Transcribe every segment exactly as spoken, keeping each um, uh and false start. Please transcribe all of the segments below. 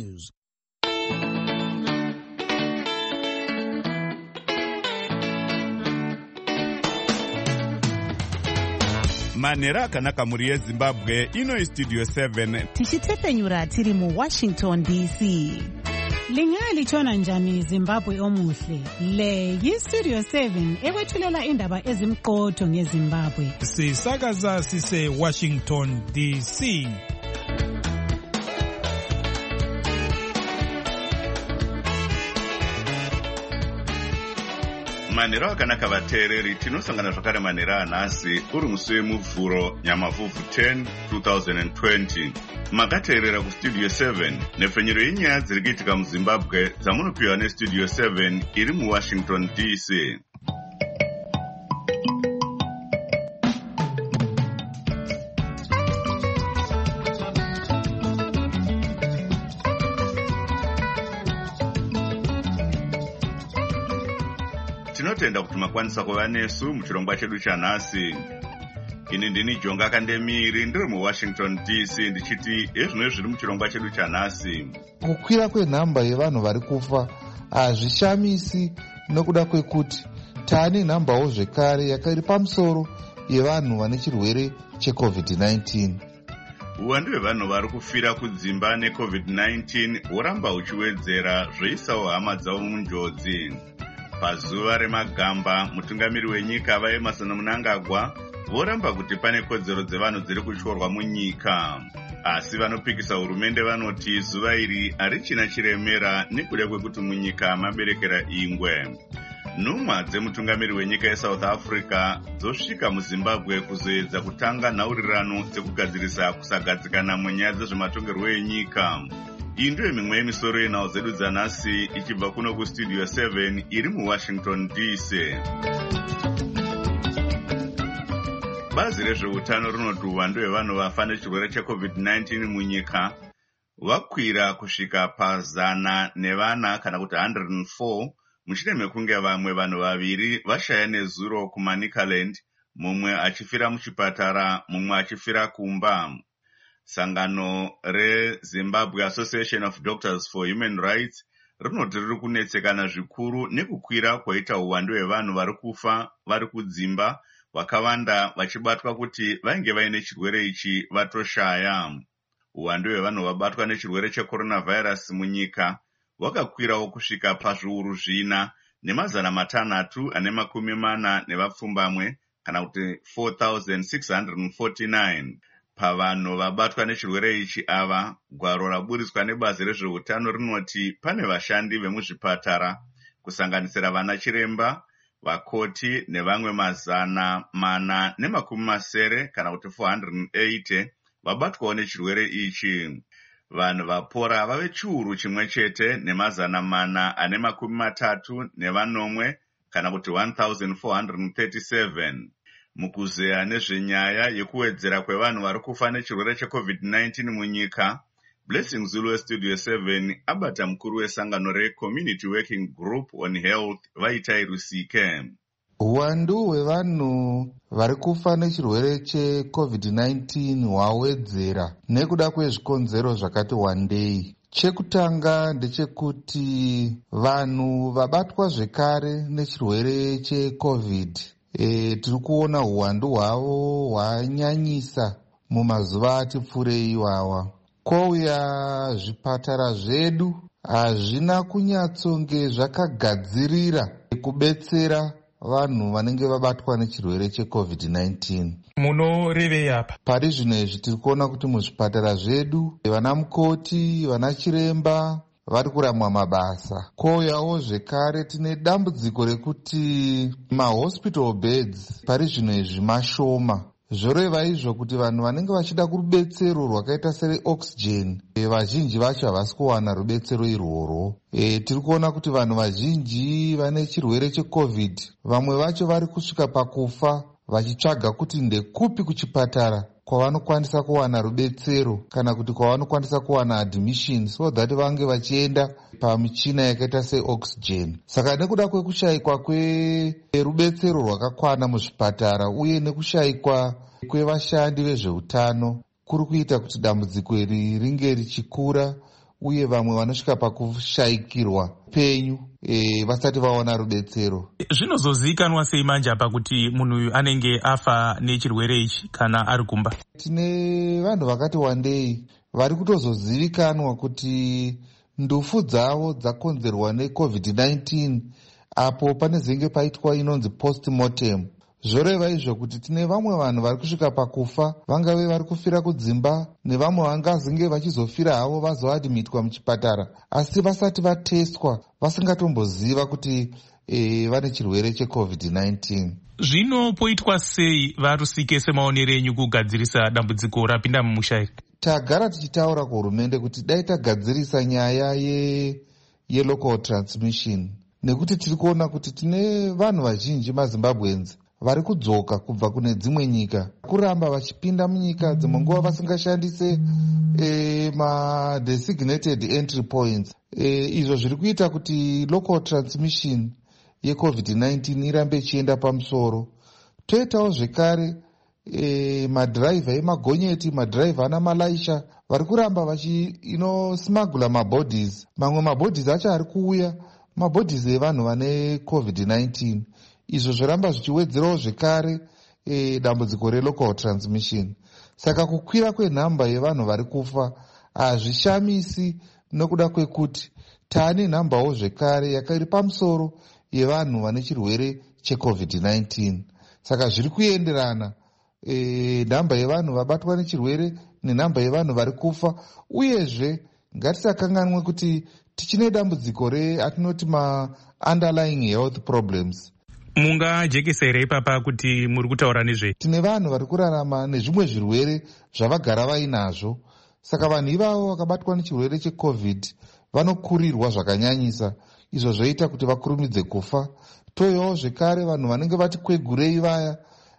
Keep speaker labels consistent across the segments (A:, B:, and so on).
A: News.
B: Manera akanaka muri yeZimbabwe ino Studio seven
C: tichitefenyura tiri mu Washington D C.
D: Lingali chona njani Zimbabwe omuhle. Le yi Studio seven ekwethulela indaba ezimqotho ngeZimbabwe.
E: Sisakaza sise Washington D C.
B: Manera akanaka vateereri tinosangana zvakare manera anhasi uri musi wemuvhuro nyamavhuvhu ten twenty twenty. Makateerera kustudio seven nefenyero yenyaya dziri kuitika muZimbabwe dzamunopiwa nestudio seven iri muWashington D C. Tinotenda kuti makwanisa kuva nesu muchirongwa chedu chanhasi. Ini ndini Jonga Kandemiri ndiri muWashington D C ndichiti ezvino zviri muchirongwa chedu chanhasi.
F: Kukwira kwenhamba yevanhu vari kufa hazvishamisi nokuda kwekuti taane nhambawo zvekare yakairi pamusoro yevanhu vane chirwere checovid nineteen.
B: Uwandu hwevanhu vari kufira kudzimba necovid nineteen huramba huchiwedzera zvoisawo hama dzavo munjodzi. Pazuva remagamba mutungamiri wenyika vaEmerson Mnangagwa voramba kuti pane kodzero dzevanhu dziri kutyorwa munyika, asi vanopikisa hurumende vanoti zuva iri harichina chiremera nekuda kwekuti munyika maberekera ingwe. Nhumwa dzemutungamiri wenyika yeSouth Africa dzosvika muZimbabwe kuzoedza kutanga nhaurirano dzekugadzirisa kusagadzikana munyaya dzezvematongerwo enyika. Iyi ndiyo mimwe yemisoro yenhau dzedu dzanhasi ichibva kuno kustudio seven iri muWashington D C. Bazi rezveutano rinoti uwandu hwevanhu vafa nechirwere checovid nineteen munyika vakwira kusvika pazana nevana kana kuti one hundred four mushure mekunge vamwe vanhu vaviri vashaya nezuro kuManicaland, mumwe achifira muchipatara mumwe achifira kumba. Sangano reZimbabwe Association of Doctors for Human Rights rinoti riri kunetsekana zvikuru nekukwira kwaita uwandu hwevanhu vari kufa vari kudzimba, vakawanda vachibatwa kuti vainge vaine chirwere ichi vatoshaya. Uwandu hwevanhu vabatwa nechirwere checoronavirus munyika hwakakwirawo kusvika pazviuru zvina nemazana matanhatu ane makumi mana nevapfumbamwe kana kuti four thousand six hundred forty-nine. Pavanhu vabatwa nechirwere ichi ava, gwaro raburiswa nebazi rezveutano rinoti pane vashandi vemuzvipatara kusanganisira vana chiremba, vakoti nevamwe mazana mana nemakumi masere kana kuti four hundred eighty vabatwawo nechirwere ichi. Vanhu vapora vave chiuru chimwe chete nemazana mana ane makumi matatu nevanomwe kana kuti one thousand four hundred thirty-seven. Mukuzeya nezvenyaya yekuwedzera kwevanhu vari kufa nechirwere checovid nineteen munyika, Blessing Zulu westudio seven abata mukuru wesangano reCommunity Working Group on Health Vaitai Rusike.
F: Uwandu hwevanhu vari kufa nechirwere checovid nineteen hwawedzera nekuda kwezvikonzero zvakati wandei. Chekutanga ndechekuti vanhu vabatwa zvekare nechirwere checovid E, tiri kuona uwandu hwavo hwanyanyisa mumazuva ati pfurei iwawa. Kwauya zvipatara zvedu hazvina kunyatsonge zvakagadzirira kubetsera vanhu vanenge vabatwa nechirwere checovid nineteen.
E: Munorevei apa?
F: Pari zvino izvi tiri kuona kuti muzvipatara zvedu vana mukoti, vana chiremba vari kuramwa mabasa. Kwouyawo zvekare tine dambudziko rekuti mahospital beds pari zvino izvi mashoma. Zvoreva izvo kuti vanhu vanenge vachida kurubetsero rwakaita sereoxygen vazhinji vacho havasi kuwana rubetsero irworwo. E, tiri kuona kuti vanhu vazhinji vane chirwere checovid vamwe vacho vari kusvika pakufa vachitsvaga kuti ndekupi kuchipatara kwavanokwanisa kuwana rubetsero kana kuti kwavanokwanisa kuwana admission so that vange vachienda pamichina yakaita seoxygen. Saka nekuda kwekushayikwa kwerubetsero rwakakwana muzvipatara uye nekushayikwa kwevashandi vezveutano kuri kuita kuti dambudziko iri ringe richikura uye vamwe vanosvika pakushayikirwa penyu e, vasati vaona rudetsero.
E: Zvinozozivikanwa sei manje apa kuti munhu uyu anenge afa nechirwere ichi kana ari kumba?
F: Tine vanhu vakati wandei vari kutozozivikanwa kuti ndufu dzavo dzakonzerwa necovid nineteen apo pane zvinenge paitwa inonzi postmortem. Zvoreva izvo kuti tine vamwe vanhu vari kusvika pakufa, vangave vari kufira kudzimba, nevamwe vangazenge vachizofira havo vazoadmitwa muchipatara asi vasati vatestwa, vasingatomboziva kuti e, vane chirwere checovid nineteen.
E: Zvino poitwa sei varusike semaonero enyu kugadzirisa dambudziko rapinda mumusha iri?
F: Tagara tichitaura kuhurumende kuti dai tagadzirisa nyaya ye, ye local transmission, nekuti tiri kuona kuti tine vanhu vazhinji maZimbabweans vari kudzoka kubva kune dzimwe nyika, kuramba vachipinda munyika dzimwe nguva vasingashandise e, ma designated entry points. E, izvo zviri kuita kuti local transmission yecovid nineteen irambe ichienda pamusoro. Toitawo zvekare e, madhiraivha emagonyeti, madhiraivha ana malaisha vari kuramba vachiinosmagula mabodies. Mamwe mabodies acho ari kuuya mabodies evanhu vane covid nineteen. Izvo zvoramba zvichiwedzerawo zvekare e, dambudziko relocal transmission. Saka kukwira kwenhamba yevanhu vari kufa hazvishamisi nokuda kwekuti taane nhambawo zvekare yakairi pamusoro yevanhu vane chirwere checovid nineteen. Saka zviri kuenderana e, nhamba yevanhu vabatwa nechirwere nenhamba yevanhu vari kufa. Uyezve ngatisakanganwe kuti tichine dambudziko reatinoti ma underlying health problems.
E: Mungajekesa here ipapa kuti muri kutaura nezve?
F: Tine vanhu vari kurarama nezvimwe zvirwere zvavagara vainazvo. Saka vanhu ivavo vakabatwa nechirwere checovid vanokurirwa zvakanyanyisa, izvo zvoita kuti vakurumidze kufa. Toyawo zvekare vanhu vanenge vati kwegurei vaya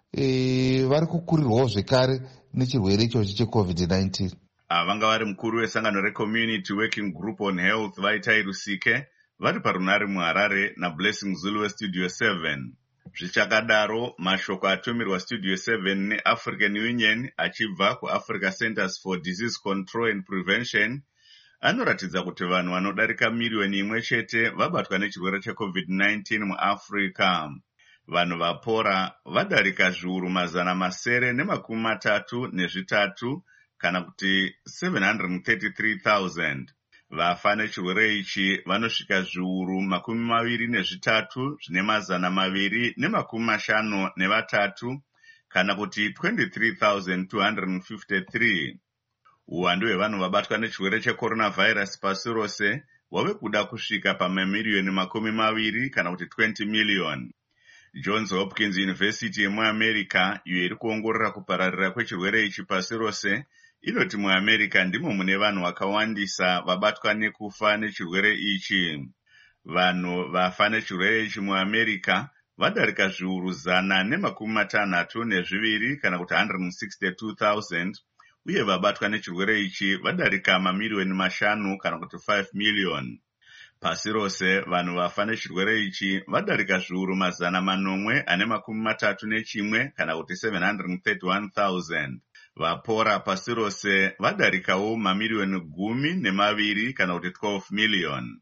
F: e, vari kukurirwawo zvekare nechirwere ichochi checovid nineteen.
B: Vanga vari mukuru wesangano reCommunity Working Group on Health Vaitai Rusike vari parunare muHarare naBlessing Zulu weStudio seven. Zvichakadaro, mashoko atumirwa Studio seven neAfrican Union achibva kuAfrica Centers for Disease Control and Prevention anoratidza kuti vanhu vanodarika miriyoni imwe chete vabatwa nechirwere checovid nineteen muAfrica. Vanhu vapora vadarika zviuru mazana masere nemakumi matatu nezvitatu kana kuti seven hundred thirty-three thousand. Vafa nechirwere ichi vanosvika zviuru makumi maviri nezvitatu zvine mazana maviri nemakumi mashanu nevatatu kana kuti twenty-three thousand two hundred fifty-three. Uwandu hwevanhu vabatwa nechirwere checoronavirus pasi rose wave kuda kusvika pamamiliyoni makumi maviri kana kuti twenty million. Johns Hopkins University yemuAmerica iyo iri kuongorora kupararira kwechirwere ichi pasi rose inoti muAmerica ndimo mune vanhu vakawandisa vabatwa nekufa nechirwere ichi. Vanhu vafa nechirwere ichi muAmerica vadarika zviuru zana nemakumi matanhatu nezviviri kana kuti one hundred sixty-two thousand, uye vabatwa nechirwere ichi vadarika mamiliyoni mashanu kana kuti five million. Pasi rose vanhu vafa nechirwere ichi vadarika zviuru mazana manomwe ane makumi matatu nechimwe kana kuti seven hundred thirty-one thousand. Vapora pasi rose vadarikawo mamiliyoni gumi nemaviri kana kuti twelve million.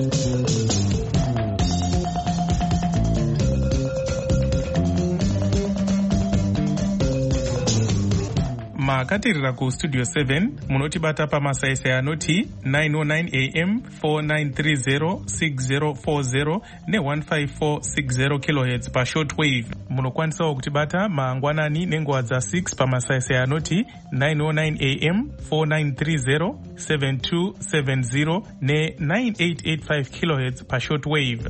E: Makatirira kuStudio seven munotibata pamasaisai anoti nine oh nine a m, four nine three zero, six zero four zero ne one five four six zero kilohertz pashortwave. Munokwanisawo kutibata mangwanani nenguva dza six pamasaisai anoti nine oh nine a m, four nine three zero, seven two seven zero ne nine eight eight five kilohertz pashortwave.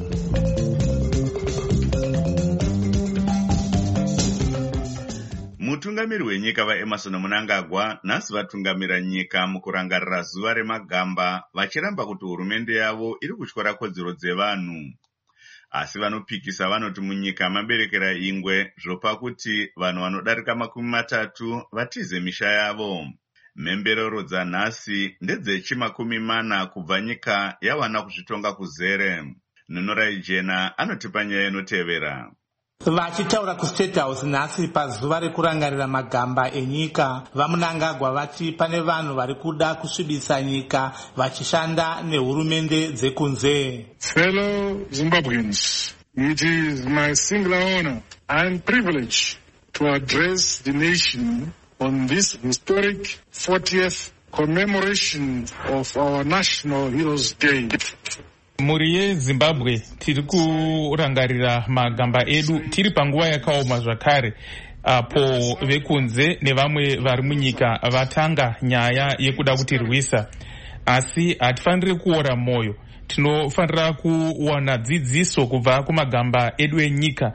B: Mutungamiri wenyika vaEmerson Mnangagwa nhasi vatungamira nyika mukurangarira zuva remagamba vachiramba kuti hurumende yavo iri kutyora kodzero dzevanhu. Asi vanopikisa vanoti munyika maberekera ingwe zvopa kuti vanhu vanodarika makumi matatu vatize misha yavo. Mhemberero dzanhasi ndedzechimakumi mana kubva nyika yawana kuzvitonga kuzere. Nunorai Jena anotipa nyaya inotevera.
A: Vachitaura kuState House nhasi pazuva rekurangarira magamba enyika, vaMunangagwa vati pane vanhu vari kuda kusvibisa nyika vachishanda nehurumende dzekunze.
G: Fellow Zimbabweans, it is my singular honor and privilege to address the nation on this historic fortieth commemoration of our National Heroes Day.
E: Muri yeZimbabwe tiri kurangarira magamba edu tiri panguva yakaoma zvakare, apo vekunze nevamwe vari munyika vatanga nyaya yekuda kutirwisa. Asi hatifaniri kuora moyo, tinofanira kuwana dzidziso kubva kumagamba edu enyika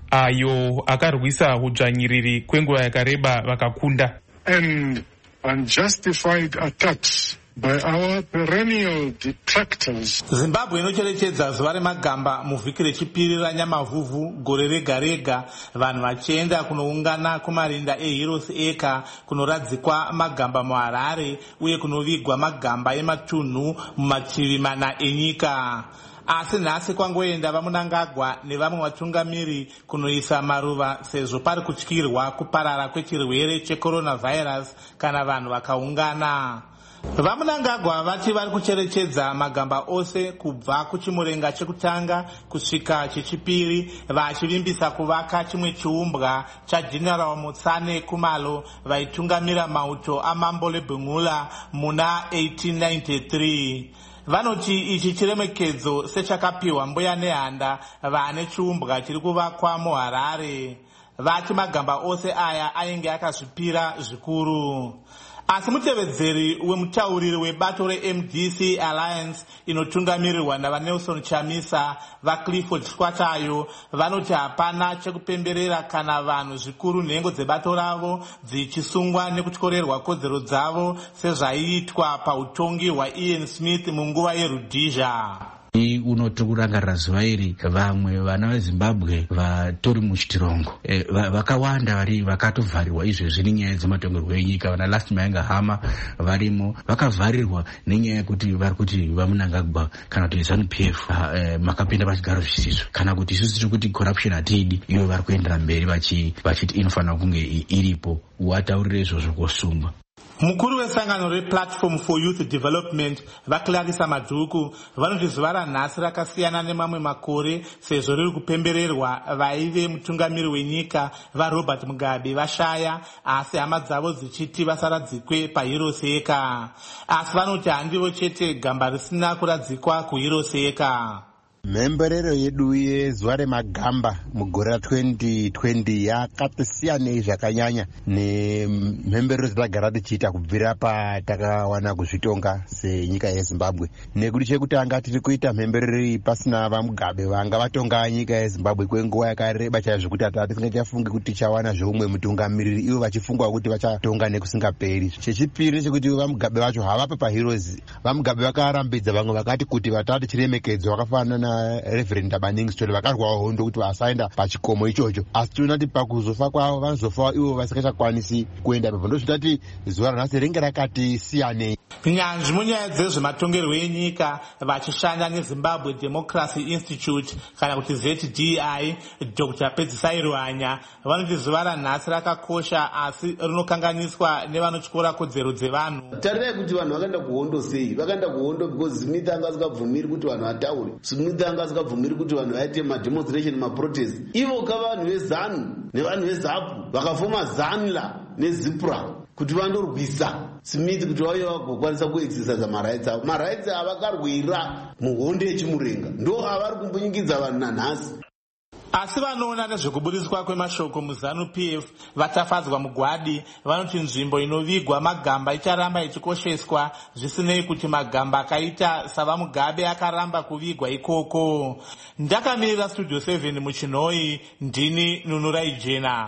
E: ayo akarwisa udzvanyiriri kwenguva yakareba vakakunda.
G: And unjustified attacks by our perennial detractors.
A: Zimbabwe inocherechedza zuva remagamba muvhiki rechipiri ranyamavhuvhu gore rega rega, vanhu vachienda kunoungana kumarinda eHeroes Acre kunoradzikwa magamba muHarare uye kunovigwa magamba ematunhu mumativi mana enyika. Asi nhasi kwangoenda vaMunangagwa nevamwe vatungamiri kunoisa maruva sezvo pari kutyirwa kuparara kwechirwere checoronavirus kana vanhu vakaungana. VaMunangagwa vati vari kucherechedza magamba ose kubva kuchimurenga chekutanga kusvika chechipiri, vachivimbisa kuvaka chimwe chiumbwa chaGeneral Mutsane Kumalo vaitungamira mauto amambo leBhungula muna eighteen ninety-three. Vanoti ichi chiremekedzo sechakapiwa mbuya nehanda vane chiumbwa chiri kuvakwa muHarare. Vati magamba ose aya ainge akazvipira zvikuru. Asi mutevedzeri wemutauriri webato reM D C Alliance inotungamirirwa navaNelson Chamisa vaClifford Swatayo vanoti hapana chekupemberera kana vanhu zvikuru nhengo dzebato ravo dzichisungwa nekutyorerwa kodzero dzavo sezvaiitwa pautongi hwaIan Smith munguva yeRhodesia.
H: Unoti kurangarira zuva iri vamwe vana veZimbabwe vatori muchitirongo e, vakawanda vari vakatovharirwa izvezvi nenyaya dzematongerwo enyika. Vana Last Maenga Hama varimo vakavharirwa nenyaya yekuti vari kuti vaMunangagwa kana kuti ZANU P F e, makapinda pachigaro zvisizvo, kana kuti isusu tiri kuti corruption hatiidi, ivo vari kuendera mberi vachiti inofanira kunge iripo. Wataurire izvozvo kosungwa.
A: Mukuru wesangano rePlatform for Youth Development vaClarissa Madhuku vanoti zuva ranhasi rakasiyana nemamwe makore sezvo riri kupembererwa vaive mutungamiri wenyika vaRobert Mugabe vashaya, asi hama dzavo dzichiti vasaradzikwe paHeroes Acre. Asi vanoti handivo chete gamba risina kuradzikwa kuHeroes Acre.
I: Mhemberero yedu yezuva remagamba mugore ra-twenty twenty yakati siyanei zvakanyanya nemhemberero dzatagara tichiita kubvira patakawana kuzvitonga senyika yeZimbabwe. Nekuti chekutanga tiri kuita mhemberero iyi pasina vaMugabe vanga vatonga nyika yeZimbabwe kwenguva yakareba chaizvo kuti hatati tisingachafungi kuti tichawana zveumwe mutungamiriri, ivo vachifungwa kuti vachatonga nekusingaperi. Chechipiri chekuti vaMugabe vacho havapo paHeroes. VaMugabe vakarambidza vamwe vakati kuti vatati chiremekedzo vakafanana na Reverend Tabaning Story vakarwawo hondo kuti vasaenda pachikomo ichocho, asi tinoona kuti pakuzofa kwavo vanozofa ivo vasingachakwanisi kuenda ipapo. Ndozvitati zuva ranhasi ringe rakati siyanei.
A: Nyanzvi munyaya dzezvematongerwo enyika vachishanda neZimbabwe Democracy Institute kana kuti Z D I, Doctor Pedzisai Ruhanya vanoti zuva ranhasi rakakosha asi rinokanganiswa nevanotyora kodzero dzevanhu.
J: Tarirai kuti vanhu vakaenda kuhondo sei? Vakaenda kuhondo because Smith anga asikabvumiri kuti vanhu vataure, Smith anga asikabvumiri kuti vanhu vaite mademonstration maprotest. Ivo ka vanhu veZANU nevanhu veZAPU vakafoma ZANLA neZIPRA kuti vandorwisa Smith kuti vauye vagokwanisa kuexercise marights avo. Marights avakarwira muhondo yechimurenga ndo avari kumbonyingidza vanhu nanhasi.
A: Asi vanoona nezvekubudiswa kwemashoko muZANU P F vatafadzwa mugwadi vanoti nzvimbo inovigwa magamba icharamba ichikosheswa zvisinei kuti magamba akaita savaMugabe akaramba kuvigwa ikoko. Ndakamirira Studio seven muChinoi, ndini Nunurai Jena.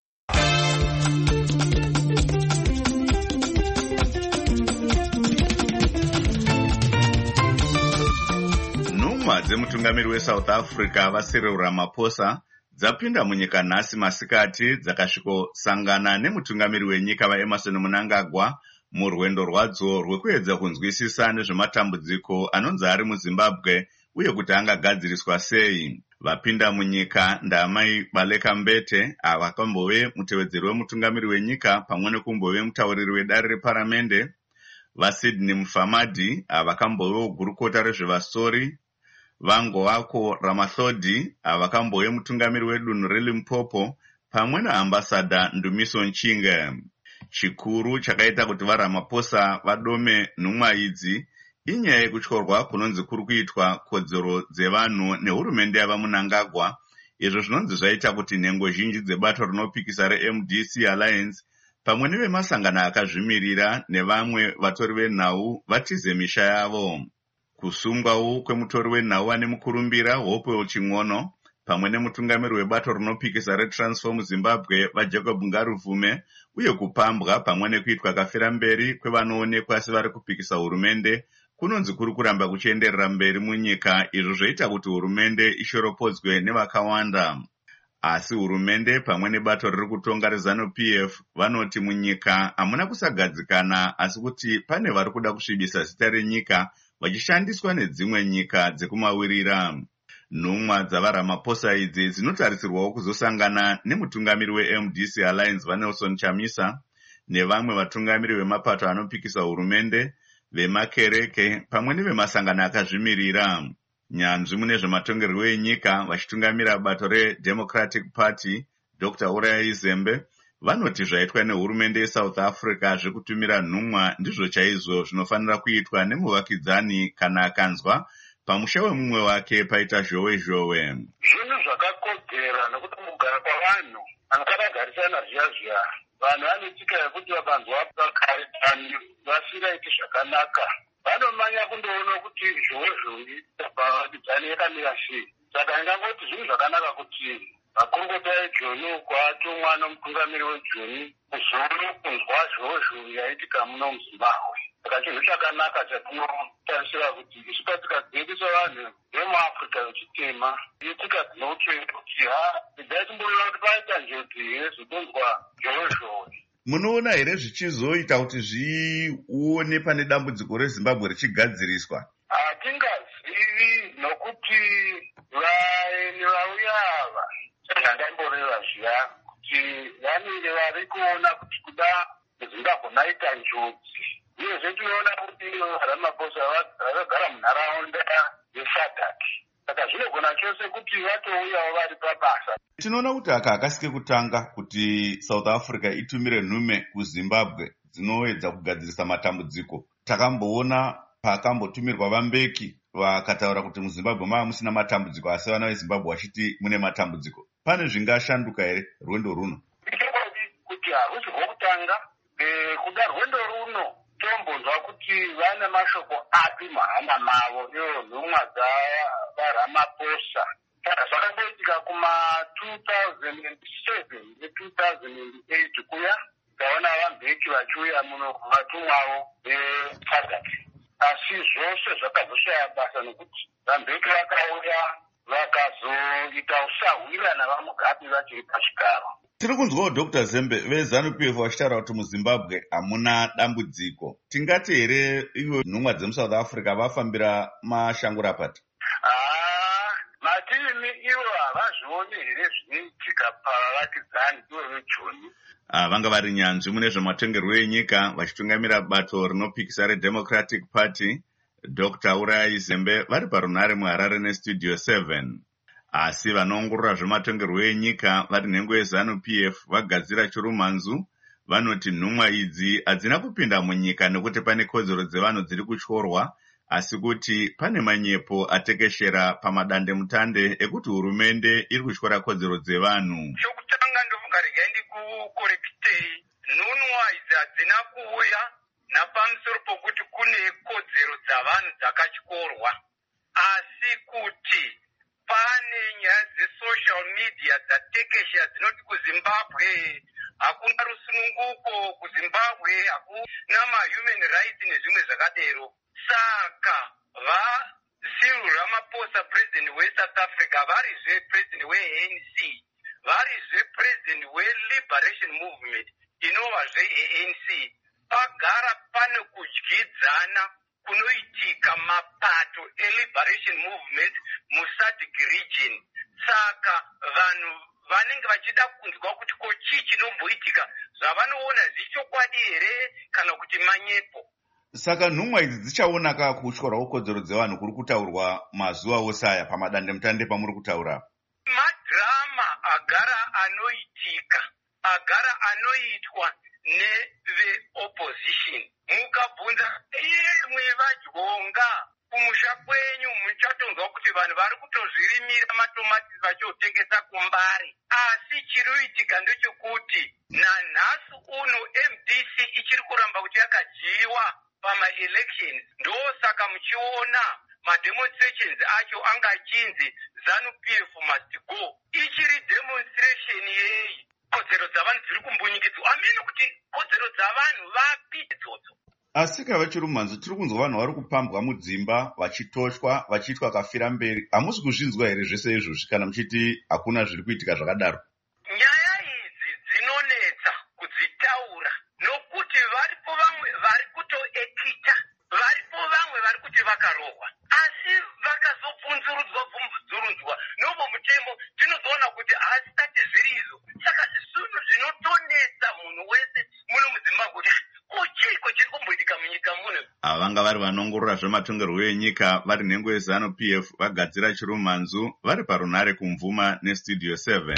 B: Nhumwa dzemutungamiri weSouth Africa vaCyril Ramaphosa dzapinda munyika nhasi masikati dzakasvikosangana nemutungamiri wenyika vaEmmerson Mnangagwa murwendo rwadzo rwekuedza kunzwisisa nezvematambudziko anonzi ari muZimbabwe uye kuti angagadziriswa sei. Vapinda munyika ndaamai Baleka Mbete avakambove mutevedzeri wemutungamiri wenyika pamwe nekumbove mutauriri wedare reparamende. VaSydney Mufamadi avakambove gurukota rezvevasori. Vangovako Ramahlodi avakambove mutungamiri wedunhu reLimpopo pamwe naambasada Ndumiso Nchinga. Chikuru chakaita kuti vaRamaphosa vadome nhumwa idzi inyaya yekutyorwa kunonzi kuri kuitwa kodzero dzevanhu nehurumende yavaMunangagwa. Izvo zvinonzi zvaita kuti nhengo zhinji dzebato rinopikisa reM D C Alliance pamwe nevemasangano akazvimirira nevamwe vatori venhau vatize misha yavo. Kusungwawo kwemutori wenhau ane mukurumbira Hopewell Ching'ono pamwe nemutungamiri webato rinopikisa reTransform Zimbabwe vaJacob Ngaruvume, uye kupambwa pamwe nekuitwa kafira mberi kwevanoonekwa sevari kupikisa hurumende kunonzi kuri kuramba kuchienderera mberi munyika. Izvo zvoita kuti hurumende ishoropodzwe nevakawanda. Asi hurumende pamwe nebato riri kutonga reZANU P F vanoti munyika hamuna kusagadzikana, asi kuti pane vari kuda kusvibisa zita renyika vachishandiswa nedzimwe nyika dzekumawirira. Nhumwa dzavaRamaphosa idzi dzinotarisirwawo kuzosangana nemutungamiri weM D C Alliance vaNelson Chamisa nevamwe vatungamiri vemapato anopikisa hurumende, vemakereke pamwe nevemasangano akazvimirira. Nyanzvi mune zvematongerwo enyika vachitungamira bato reDemocratic Party Doctor Uriah Zembe vanoti zvaitwa nehurumende yeSouth Africa zvekutumira nhumwa ndizvo chaizvo zvinofanira kuitwa nemuvakidzani kana akanzwa pamusha wemumwe wake paita zhowe zhowe.
K: Zvinhu zvakakodzera nokuti mugara kwavanhu vakagarisana zviya zviya vanhu vanoitika yekuti vakanzwa pakaritani vasingaiti zvakanaka vanomanya kundoona kuti zhowe zhowe pavakidzani yakamira sei. Saka ndingangoti zvinhu zvakanaka kuti makurukota eJoni kwatumwa nomutungamiri weJoni kuzuru kunzwa zhowe zhowe yaitika muno muZimbabwe. Saka chinhu chakanaka chatinotarisira kuti isu patikadzingisa vanhu vemuAfrica vechitema itika dzinoutsveta kuti ha idai timboona kuti paita njodzi yezotonzwa zhowe zhowe.
B: Munoona here zvichizoita kuti zvione pane dambudziko reZimbabwe richigadziriswa?
K: Hatingazivi nokuti vaeni vauya ava zvandamboreva zviya kuti vanenge vari kuona kuti kuda Zimbabwe naita njodzi. Uyezve tinoona kuti Ramaphosa vakagara munharaunda yeSADC. Saka zvinogona chose kuti vatouyawo vari pabasa.
B: Tinoona kuti aka hakasike kutanga kuti South Africa itumire nhume kuZimbabwe dzinowedza kugadzirisa matambudziko. Takamboona pakambotumirwa vaMbeki vakataura kuti muZimbabwe mava musina matambudziko, asi vana veZimbabwe vachiti mune matambudziko. Pane zvingashanduka here rwendo runo?
K: Ndinoti kuti harusi rwokutanga. Kuda rwendo runo tombonzwa kuti vane mashoko api mahama mavo ivo nhumwa dzaRamaphosa. Saka zvakamboitika kuma two thousand seven ne two thousand eight kuya taona vaMbeki vachiuya muno vatumwawo veSADC. Asi zvose zvakazoshaya basa nokuti vaMbeki vakauya vakazoita usahwirana vaMugabe vachiri pachigaro.
B: Tiri kunzwawo Doctor Zembe veZANU P F vachitaura kuti muZimbabwe hamuna dambudziko. Tingati here ivo nhumwa dzemuSouth Africa vafambira mashango rapati?
K: Ah, matimi ivo havazvioni here zvinoitika pavavakidzani ivo veJoni.
B: Ah, vanga vari nyanzvi mune zvematongerwo enyika vachitungamira bato rinopikisa reDemocratic Party Doctor Uriah Zembe vari parunhare muHarare neStudio seven. Asi vanoongorora zvematongerwo enyika vari nhengo yeZANU P F vagadzira chirumanzu vanoti nhumwa idzi hadzina kupinda munyika nekuti pane kodzero dzevanhu dziri kutyorwa, asi kuti pane manyepo atekeshera pamadande mutande ekuti hurumende iri kutyora kodzero dzevanhu.
K: Chokutanga ndofungarega ndikukorekitei nhumwa idzi hadzina kuuya napamusoro pokuti kune kodzero dzavanhu dzakatyorwa, asi kuti pane nyaya dzesocial media dzatekesha dzinoti kuZimbabwe hakuna rusununguko, kuZimbabwe hakuna mahuman rights nezvimwe zvakadero. Saka vaCyril Ramaphosa president weSouth Africa varizve president weA N C varizve president weLiberation Movement inovazve A N C pagara pane kudyidzana kunoitika mapato eLiberation Movement muSADC region. saka vanhu vanenge vachida kunzwa kuti ko chii chinomboitika zvavanoona zvichokwadi here kana kuti manyepo.
B: Saka nhumwa idzi dzichaona ka kutyora kodzero dzevanhu kuri kutaurwa mazuva ose aya pamadandemutande pamuri kutaura?
K: Madhirama agara anoitika, agara anoitwa neveopposition. Mukabvunza imwe vadyonga kumusha kwenyu muchatonzwa kuti vanhu vari kutozvirimira matomati vachotengesa kumbari. Asi chirikuitika ndechekuti nanhasi uno M D C ichiri kuramba kuti yakadyiwa pamaelections. Ndosaka muchiona mademonstrations acho anga achinzi ZANU P F must go. Ichiri demonstration yeyi kodzero dzavanhu dziri kumbunyikidzwa. Amene kuti kodzero dzavanhu vapi idzodzo?
B: Asika vachiri mumhanzo tiri kunzwa vanhu vari kupambwa mudzimba vachitoshwa vachiitwa kafira mberi. Hamusi kuzvinzwa here zvese izvozvi kana muchiti hakuna zviri kuitika zvakadaro?
K: Nyaya idzi dzinonetsa kudzitaura nokuti varipo vamwe vari kutoekita, varipo vamwe vari kuti vakarohwa, asi vakazobvunzurudzwa bvunzurudzwa nobo mutembo tinozoona kuti hasitati zviri izvo. Saka zvinhu zvinotonetsa munhu wese muno muZimbabwe kuti uchiko chiri kumboitika munyika muno.
B: Ava vanga vari vanongorora zvematongerwo enyika vari nhengo yeZANU P F vagadzira chirumhanzu vari parunhare kumvuma nestudio seven.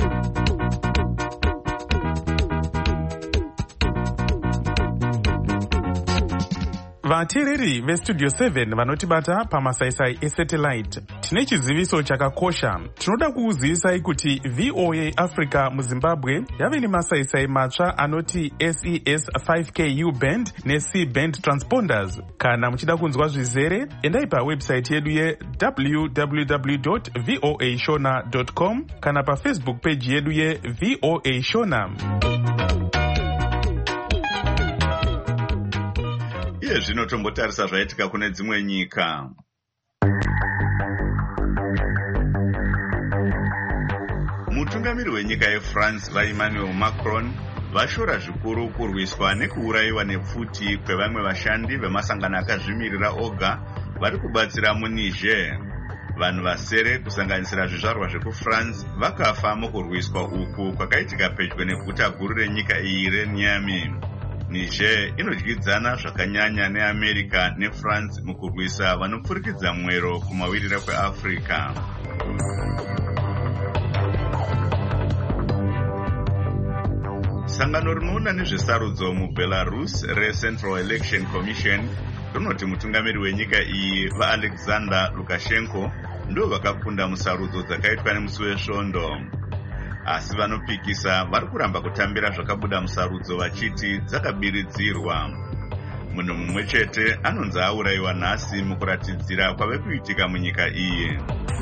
E: vateereri vestudio seven vanotibata pamasaisai esatellite, tine chiziviso chakakosha. Tinoda kukuzivisai kuti V O A Africa muZimbabwe yave nemasaisai matsva anoti S E S five K U band neC band transponders. Kana muchida kunzwa zvizere, endai pawebsite yedu ye w w w dot voa shona dot com kana pafacebook page yedu ye V O A Shona.
B: Iye zvino tombotarisa zvaitika kune dzimwe nyika. Mutungamiri wenyika yeFrance vaEmmanuel Macron vashora zvikuru kurwiswa nekuurayiwa nepfuti kwevamwe vashandi vemasangano akazvimirira oga vari kubatsira muNiger. Vanhu vasere kusanganisira zvizvarwa zvekuFrance vakafa mukurwiswa uku kwakaitika pedyo neguta guru renyika iyi reNiamey. Niger inodyidzana zvakanyanya neAmerica neFrance mukurwisa vanopfurikidza mwero kumawirira kweAfrica. Sangano rinoona nezvesarudzo muBelarus reCentral Election Commission rinoti mutungamiri wenyika iyi vaAlexander Lukashenko ndo vakakunda musarudzo dzakaitwa nemusi wesvondo. Asi vanopikisa vari kuramba kutambira zvakabuda musarudzo vachiti dzakabiridzirwa. Munhu mumwe chete anonzi aurayiwa nhasi mukuratidzira kwave kuitika munyika iyi.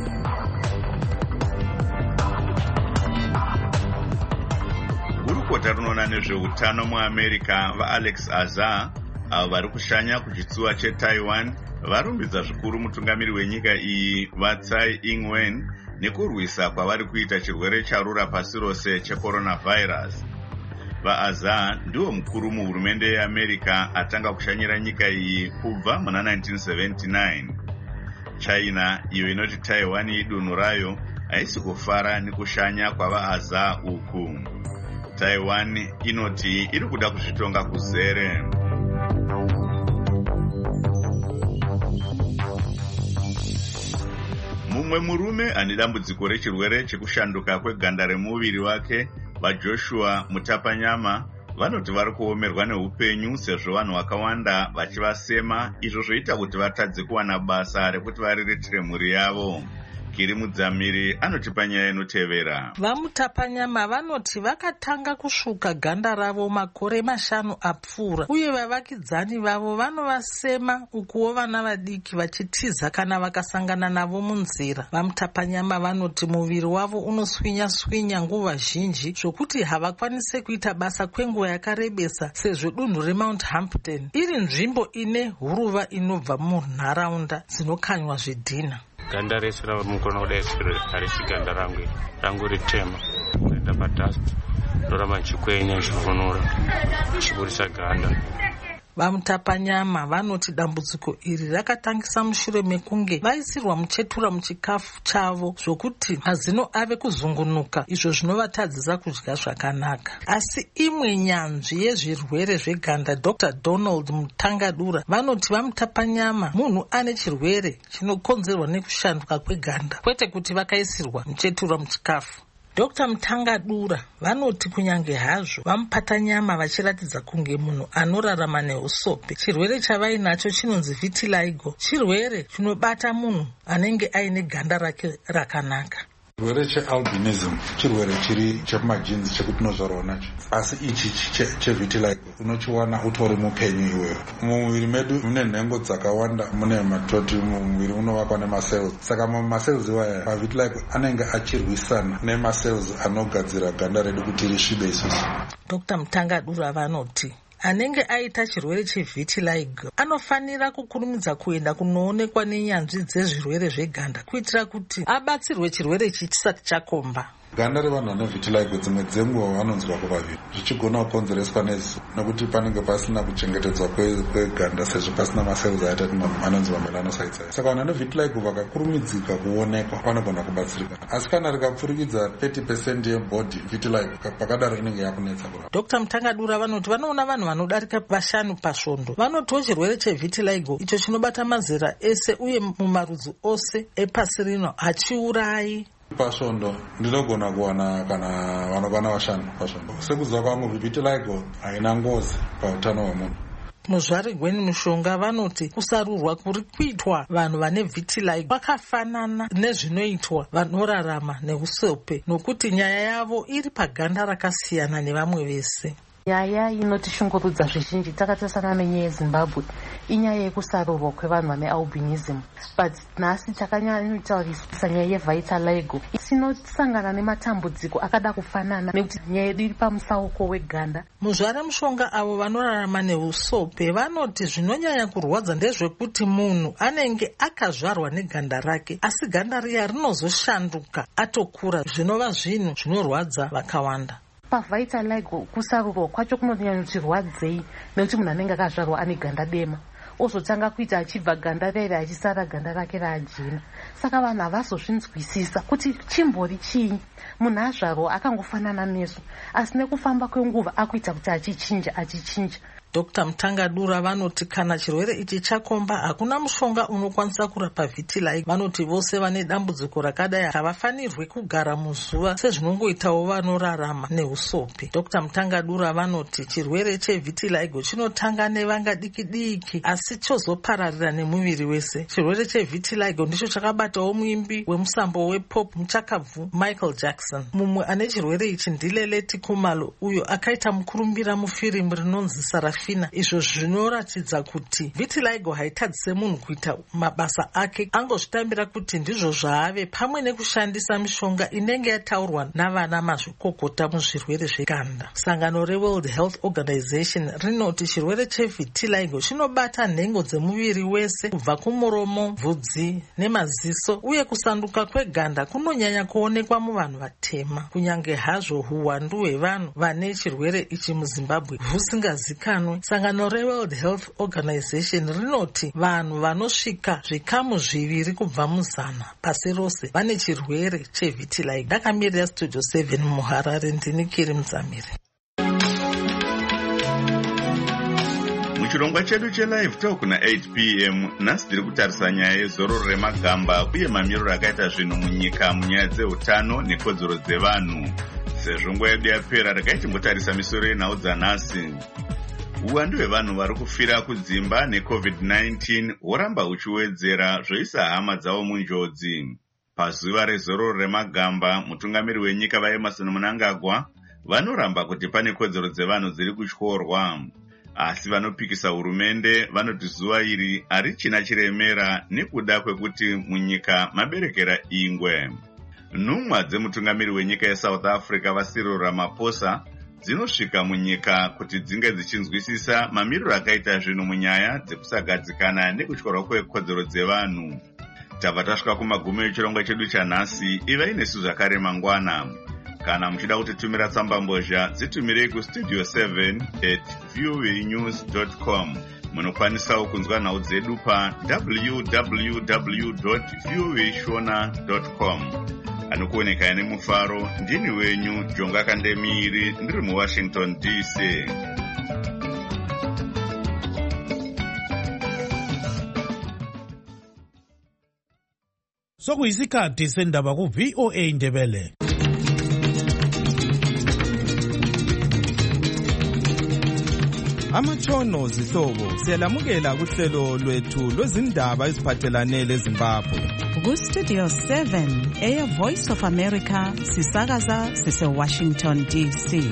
B: Gurukota rinoona nezveutano muAmerica vaAlex Azar avo vari kushanya kuchitsuwa cheTaiwan varumbidza zvikuru mutungamiri wenyika iyi vaTsai Ing-wen nekurwisa kwavari kuita chirwere charura pasi rose checoronavirus. VaAzar ndiwo mukuru muhurumende yeAmerica atanga kushanyira nyika iyi kubva muna nineteen seventy-nine. China iyo inoti Taiwan idunhu rayo haisi kufara nekushanya kwavaAzar uku. Taiwan inoti iri kuda kuzvitonga kuzere. Mumwe murume ane dambudziko rechirwere chekushanduka kweganda remuviri wake vaJoshua Mutapanyama vanoti vari kuomerwa neupenyu sezvo vanhu vakawanda vachivasema, izvo zvoita kuti vatadze kuwana basa rekuti variritire mhuri yavo. Kiri Mudzamiri anotipa nyaya inotevera.
L: VaMutapanyama vanoti vakatanga kusvuka ganda ravo makore mashanu apfuura, uye vavakidzani vavo vanovasema ukuwo vana vadiki vachitiza kana vakasangana navo munzira. VaMutapanyama vanoti muviri wavo unoswinya swinya nguva zhinji zvokuti havakwanise kuita basa kwenguva yakarebesa, sezvo dunhu reMount Hampton iri nzvimbo ine huruva inobva munharaunda dzinokanywa zvidhina.
M: Ganda rese ramukona kudai zviro harisi ganda rangu rangu ritema kuenda padust ndoramba nchikwenya nchivhunura nchiburisa ganda
L: Vamutapanyama vanoti dambudziko iri rakatangisa mushure mekunge vaisirwa muchetura muchikafu chavo zvokuti mazino ave kuzungunuka, izvo zvinovatadzisa kudya zvakanaka. Asi imwe nyanzvi yezvirwere zveganda Doctor Donald Mutangadura vanoti vamutapanyama munhu ane chirwere chinokonzerwa nekushanduka kweganda, kwete kuti vakaisirwa muchetura muchikafu. Doctor Mutangadura vanoti kunyange hazvo vamupatanyama vachiratidza kunge munhu anorarama neusope, chirwere chavainacho chinonzi vitiligo, chirwere chinobata munhu anenge aine ganda rake rakanaka.
N: Chirwere chealbinism chirwere chiri chemajinzi chekutinozvarwa nacho, asi ichi chevitiligo unochiwana utori mupenyu iwewe. Mumuviri medu mune nhengo dzakawanda, mune matoti, mumuviri unovakwa nemacells. Saka macells iwaya pavitiligo anenge achirwisana nemacells anogadzira ganda redu kuti risvibe isusu.
L: Doctor Mutangadura vanoti anenge aita chirwere chevitiligo anofanira kukurumidza kuenda kunoonekwa nenyanzvi dzezvirwere zveganda kuitira kuti abatsirwe chirwere ichi chisati chakomba.
N: Ganda revanhu vane vitiligo dzimwe dzenguva vanonzwa kuvaviri, zvichigona kukonzereswa nekuti panenge pasina kuchengetedzwa kweganda sezvo pasina macells aita anonzi mamelanocytes. Saka vanhu vane vitiligo vakakurumidzika kuonekwa vanogona kubatsirika, asi kana rikapfurikidza thirty percent yebody vitiligo pakadaro inenge yakunetsa kurapa.
L: Doctor Mutangadura vanoti vanoona vanhu vanodarika vashanu pasvondo vanotiwo chirwere chevitiligo icho chinobata mazera ese uye mumarudzi ose epasi rino hachiurayi.
N: Pasvondo ndinogona kuwana kana vanokwana vashanu pasvondo. Sekuziva kwangu vitiligo haina ngozi pautano hwemunhu.
L: Muzvari Gweni Mushonga vanoti kusarurwa kuri kuitwa vanhu vane vitiligo kwakafanana nezvinoitwa vanorarama neusope, nokuti nyaya yavo iri paganda rakasiyana nevamwe vese.
O: Nyaya inotishungurudza zvizhinji takatasana nenyaya yeZimbabwe inyaya yekusarurwa kwevanhu vane albinism, but nhasi takanyanyotaurisisa nyaya yevitiligo sinosangana nematambudziko akada kufanana nekuti nyaya yedu iri pamusauko weganda.
L: Muzvare Mushonga avo vanorarama neusope vanoti zvinonyanya kurwadza ndezvekuti munhu anenge akazvarwa neganda rake asi ganda riya rinozoshanduka atokura, zvinova zvinhu zvinorwadza vakawanda.
O: Pavitiligo kusarurwa kwacho kunonyanyotirwadzei nekuti munhu anenge akazvarwa ane ganda dema ozotanga kuita achibva ganda rere achisara ganda rake rajena. Saka vanhu havazozvinzwisisa kuti chimbori chii, munhu azvarwa akangofanana nesu asi nekufamba kwenguva akuita kuti achichinja achichinja.
L: Doctor Mutangadura vanoti kana chirwere ichi chakomba hakuna mushonga unokwanisa kurapa vitiligo. Vanoti vose vane dambudziko rakadai havafanirwe kugara muzuva sezvinongoitawo vanorarama neusope. Doctor Mutangadura vanoti chirwere chevitiligo chinotanga nevanga diki diki asi chozopararira nemuviri wese. Chirwere chevitiligo ndicho chakabatawo muimbi wemusambo wepop muchakabvu Michael Jackson. Mumwe ane chirwere ichi ndiLeleti Khumalo uyo akaita mukurumbira mufirimu rinonzi Sarafina. Izvo zvinoratidza kuti vitiligo haitadzise munhu kuita mabasa ake, angozvitambira kuti ndizvo zvaave pamwe nekushandisa mishonga inenge yataurwa navana mazvikokota muzvirwere zveganda. Sangano reWorld Health Organization rinoti chirwere chevitiligo chinobata nhengo dzemuviri wese kubva kumuromo, bvudzi nemaziso, uye kusanduka kweganda kunonyanya kuonekwa muvanhu vatema, kunyange hazvo huwandu hwevanhu vane chirwere ichi muZimbabwe husingazikanwe. Sangano reWorld Health Organization rinoti vanhu vanosvika zvikamu zviviri kubva muzana pasi rose vane chirwere chevitiligo. Ndakamirira Studio seven muHarare, ndini Kiri Mudzamiri.
B: Muchirongwa chedu chelive talk na eight p m nhasi tiri kutarisa nyaya yezororo remagamba uye mamiriro akaita zvinhu munyika munyaya dzeutano nekodzero dzevanhu. Sezvo nguva yedu yapera rakaitimbotarisa misoro yenhau dzanhasi. Uwandu hwevanhu vari kufira kudzimba necovid nineteen hworamba huchiwedzera zvoisa hama dzavo munjodzi. Pazuva rezororo remagamba, mutungamiri wenyika vaEmmerson Mnangagwa vanoramba kuti pane kodzero dzevanhu dziri kutyorwa, asi vanopikisa hurumende vanoti zuva iri harichina chiremera nekuda kwekuti munyika maberekera ingwe. Nhumwa dzemutungamiri wenyika yeSouth Africa vaCyril Ramaphosa dzinosvika munyika kuti dzinge dzichinzwisisa mamiriro akaita zvinhu munyaya dzekusagadzikana nekutyorwa kwekodzero dzevanhu. Tabva tasvika kumagumo echirongwa chedu chanhasi. Ivai nesu zvakare mangwana. Kana muchida kutitumira tsambambozha dzitumirei kustudio seven at voanews dot com. Munokwanisawo kunzwa nhau dzedu pa w w w dot voa shona dot com. Anokuoneka nemufaro ndini wenyu Jonga Kandemiri ndiri muWashington D C.
P: Sokuyisikhathi sendaba ku V O A Ndebele.
Q: Amatshono zihlobo siyalamukela kuhlelo lwethu lwezindaba eziphathelane leZimbabwe.
C: Ku Studio seven eya Voice of America sisakaza sise Washington D C.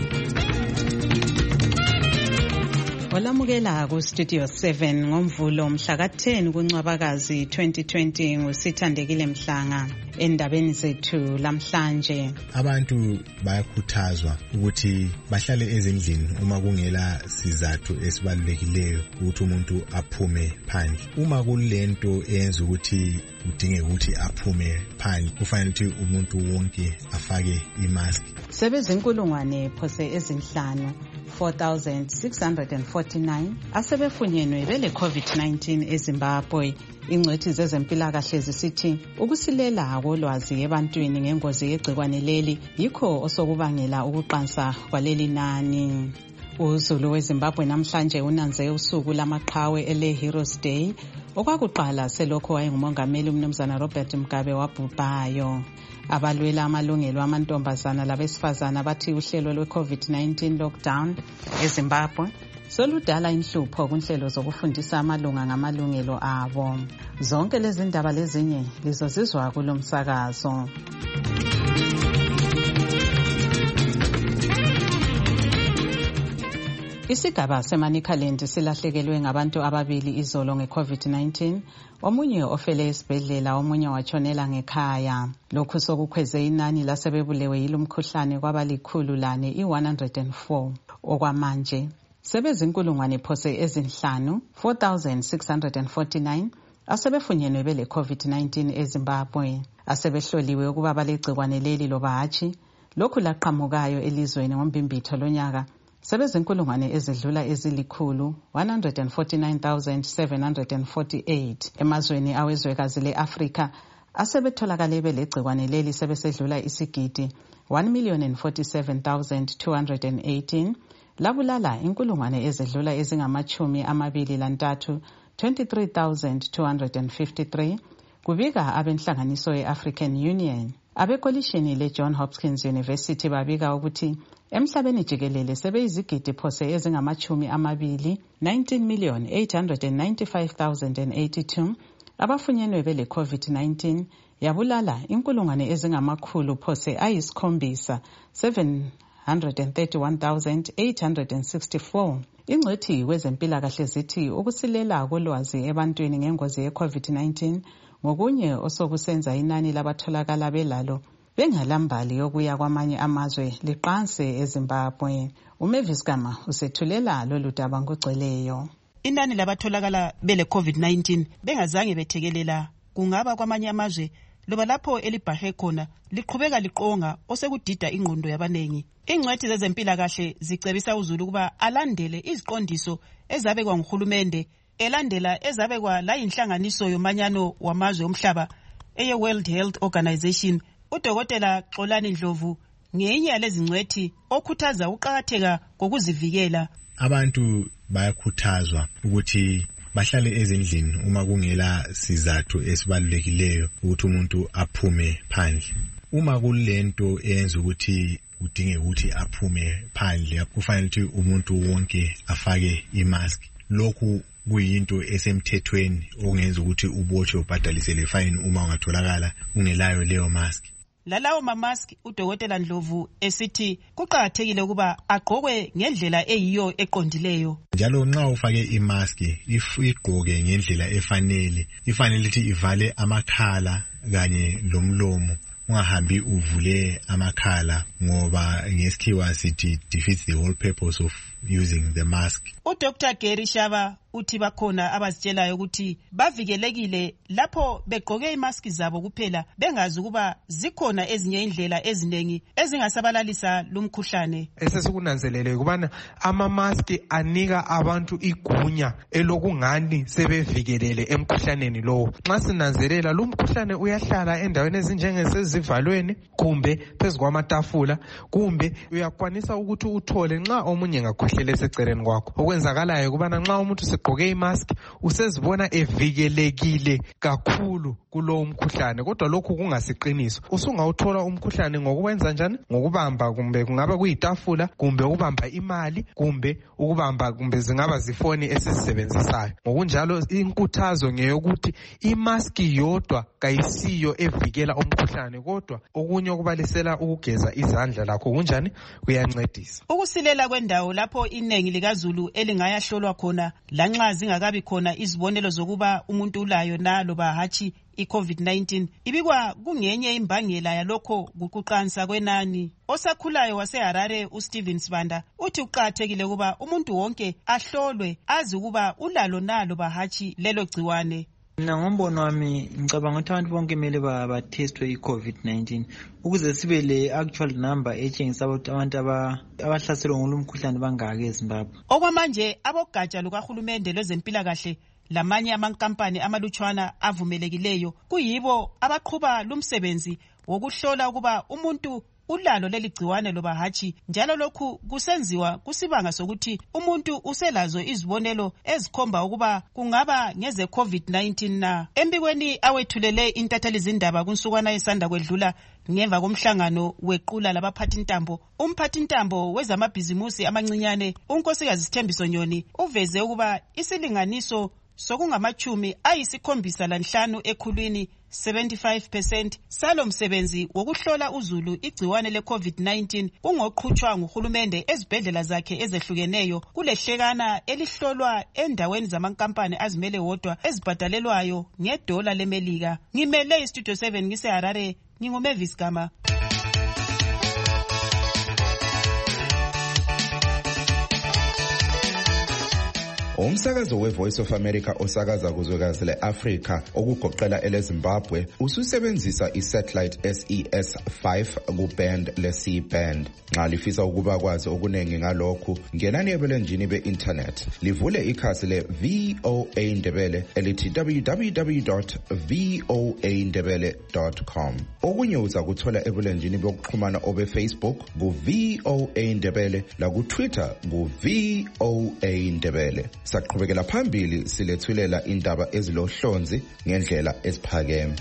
C: Olamukela ku Studio seven ngomvulo mhla ka ten kuNcwabakazi twenty twenty ngusithandekile Mhlanga. Endabeni zethu lamhlanje,
R: abantu bayakhuthazwa ukuthi bahlale ezindlini uma kungela sizathu esibalulekileyo ukuthi umuntu aphume phandle. Uma kulento eyenza ukuthi udinge ukuthi aphume phandle, kufanele ukuthi umuntu wonke afake imask.
C: Sebezinkulungwane phose ezinhlanu four thousand six hundred forty-nine asebefunyenwe bele COVID nineteen eZimbabwe. Ingcwethi zezempilakahle zisithi ukusilela kolwazi ebantwini ngengozi yegcikwane leli yikho osokubangela ukuqansa kwaleli nani. Uzulu weZimbabwe namhlanje unanze usuku lamaqhawe ele Heroes Day, okwakuqala selokho wayengumongameli umnumzana Robert Mugabe wabhubhayo. Abalwela amalungelo amantombazana labesifazana bathi uhlelo lwe COVID nineteen lockdown eZimbabwe soludala inhlupho kunhlelo zokufundisa amalunga ngamalungelo abo. Zonke lezi ndaba lezinye lizozizwa kulomsakazo. Isigaba seManicaland silahlekelwe ngabantu ababili izolo ngeCovid nineteen, omunye ofele esibhedlela, omunye watshonela ngekhaya. Lokhu sokukhweze inani lasebebulewe yilomkhuhlane kwabalikhulu lane i one hundred four. Okwamanje sebezinkulungwane phose ezinhlanu four thousand six hundred forty-nine asebefunyenwe bele COVID nineteen eZimbabwe. Asebehloliwe ukuba balegcikwane leli loba hatshi. Lokhu laqhamukayo elizweni ngombimbitho lonyaka sebezinkulungwane ezidlula ezilikhulu one hundred forty-nine thousand seven hundred forty-eight. Emazweni awezwekazi leAfrika asebetholakale belegcikwane leli sebesedlula isigidi one million forty-seven thousand two hundred eighteen. Labulala inkulungwane ezidlula ezingamachumi amabili lantathu twenty-three thousand two hundred fifty-three. Kubika abenhlanganiso ye-African Union. Abekolishini le-John Hopkins University babika ukuthi emhlabeni jikelele sebeyizigidi phose ezingamachumi amabili nineteen million eight hundred ninety-five thousand eighty-two abafunyenwe bele COVID nineteen, yabulala inkulungwane ezingamakhulu phose ayisikhombisa seven hundred thirty-one thousand eight hundred sixty-four. Ingcwethi wezempilakahle zithi ukusilela kolwazi ebantwini ngengozi ye-COVID nineteen ngokunye osokusenza inani labatholakala belalo bengalambali yokuya kwamanye amazwe liqanse eZimbabwe. uMavis Gama usethulela lolu daba ngogcweleyo.
S: Inani labatholakala bele COVID nineteen bengazange bethekelela kungaba kwamanye amazwe loba lapho elibhahe khona liqhubeka liqonga osekudida ingqondo yabanengi. Ingcwethi zezempilakahle zicebisa uzulu kuba alandele iziqondiso ezabekwa nguhulumende, elandela ezabekwa la inhlanganiso yomanyano wamazwe omhlaba eye World Health Organization. Udokotela Xolani Ndlovu ngenye yalezi ngcwethi okhuthaza uqakatheka kokuzivikela.
R: Abantu bayakhuthazwa ukuthi bahlale ezindlini uma kungela sizathu esibalulekileyo ukuthi umuntu aphume phandle. Uma kulento eyenza ukuthi udinge ukuthi aphume phandle, kufanele ukuthi umuntu wonke afake imask. Lokhu kuyinto esemthethweni ongenza ukuthi ubotshwe ubhadalise le fine uma ungatholakala ungelayo leyo mask.
S: Lalawo mamask udokotela Ndlovu esithi kuqakathekile ukuba agqokwe ngendlela eyiyo eqondileyo.
R: Njalo nxa ufake imask igqoke ngendlela efanele, ifanele ukuthi ivale amakhala kanye lomlomo, ungahambi uvule amakhala ngoba ngesikhiwa sithi defeats the whole purpose of using the mask.
S: uDoctor Gary Shaba uthi bakhona abazitshelayo ukuthi bavikelekile lapho begqoke imaski zabo kuphela bengazi ukuba zikhona ezinye indlela eziningi ezingasabalalisa lumkhuhlane.
T: Esesikunanzelele ukubana amamaski anika abantu igunya elokungani sebevikelele emkhuhlaneni lowo. Nxa sinanzelela lumkhuhlane uyahlala endaweni ezinjengesezivalweni kumbe phezu kwamatafula kumbe uyakwanisa ukuthi uthole nxa omunye ngakhohlela eseceleni kwakho. Okwenzakalayo ukubana nxa umuntu segqoke imask usezibona evikelekile kakhulu kulowo mkhuhlane, kodwa lokhu kungasiqiniso. Usungawuthola umkhuhlane ngokwenza njani? Ngokubamba kumbe kungaba kuyitafula kumbe ukubamba imali kumbe ukubamba kumbe zingaba zifoni esizisebenzisayo. Ngokunjalo inkuthazo ngeyokuthi imaski yodwa kayisiyo evikela umkhuhlane, kodwa okunye okubalisela ukugeza izandla lakho kunjani kuyancedisa.
S: Ukusilela kwendawo lapho inengi likaZulu elingayahlolwa khona lanxa zingakabi khona izibonelo zokuba umuntu ulayo nalo bahathi i-COVID nineteen ibikwa kungenye imbangela yalokho kuqansa kwenani. Osakhulayo waseHarare uSteven Sibanda uthi uqathekile kuba umuntu wonke ahlolwe azi ukuba ulalo nalo bahathi lelo gciwane.
U: Mina ngombono wami ngicabanga ukuthi abantu bonke kumele ba-testwe i-COVID nineteen ukuze sibe le actual number etshengisa ukuthi abantu abahlaselwe ngulo mkhuhlane bangaki eZimbabwe.
S: Okwamanje abogatsha lukahulumende lwezempilakahle lamanye amankampani amalutshwana avumelekileyo kuyibo abaqhuba lumsebenzi wokuhlola ukuba umuntu ulalo leli gciwane loba hatshi, njalo lokhu kusenziwa kusibanga sokuthi umuntu uselazo izibonelo ezikhomba ukuba kungaba ngeze COVID nineteen na. Embikweni awethulele intatheli zindaba kunsukwana esanda kwedlula ngemva komhlangano wequla labaphathintambo, umphathintambo wezamabhizimusi amancinyane unkosikazi Sithembiso Nyoni uveze ukuba isilinganiso sokungamachumi ayisikhombisa lanhlanu ekhulwini seventy-five percent salo msebenzi wokuhlola uzulu igciwane le COVID nineteen ungoqhutshwa nguhulumende ezibhedlela zakhe ezehlukeneyo kulehlekana elihlolwa endaweni zamankampani azimele wodwa ezibhadalelwayo ngedola lemelika. Ngimele iStudio seven ngiseHarare, nginguMavis Gama.
V: Umsakazo we-Voice of America osakaza kuzwekazi le-Afrika okugoqela ele-Zimbabwe ususebenzisa i-satellite S E S five ku-band le-C band. Nxa lifisa ukuba kwazi okuningi ngalokhu, ngenani ebulenjini be-internet livule ikhasi le-V O A Ndebele elithi w w w dot v o a ndebele dot com. Okunye uza kuthola ebulenjini bokuxhumana obe-Facebook ku-V O A Ndebele laku-Twitter ku-V O A Ndebele. Saqhubekela phambili silethulela indaba ezilohlonzi ngendlela esiphakeme.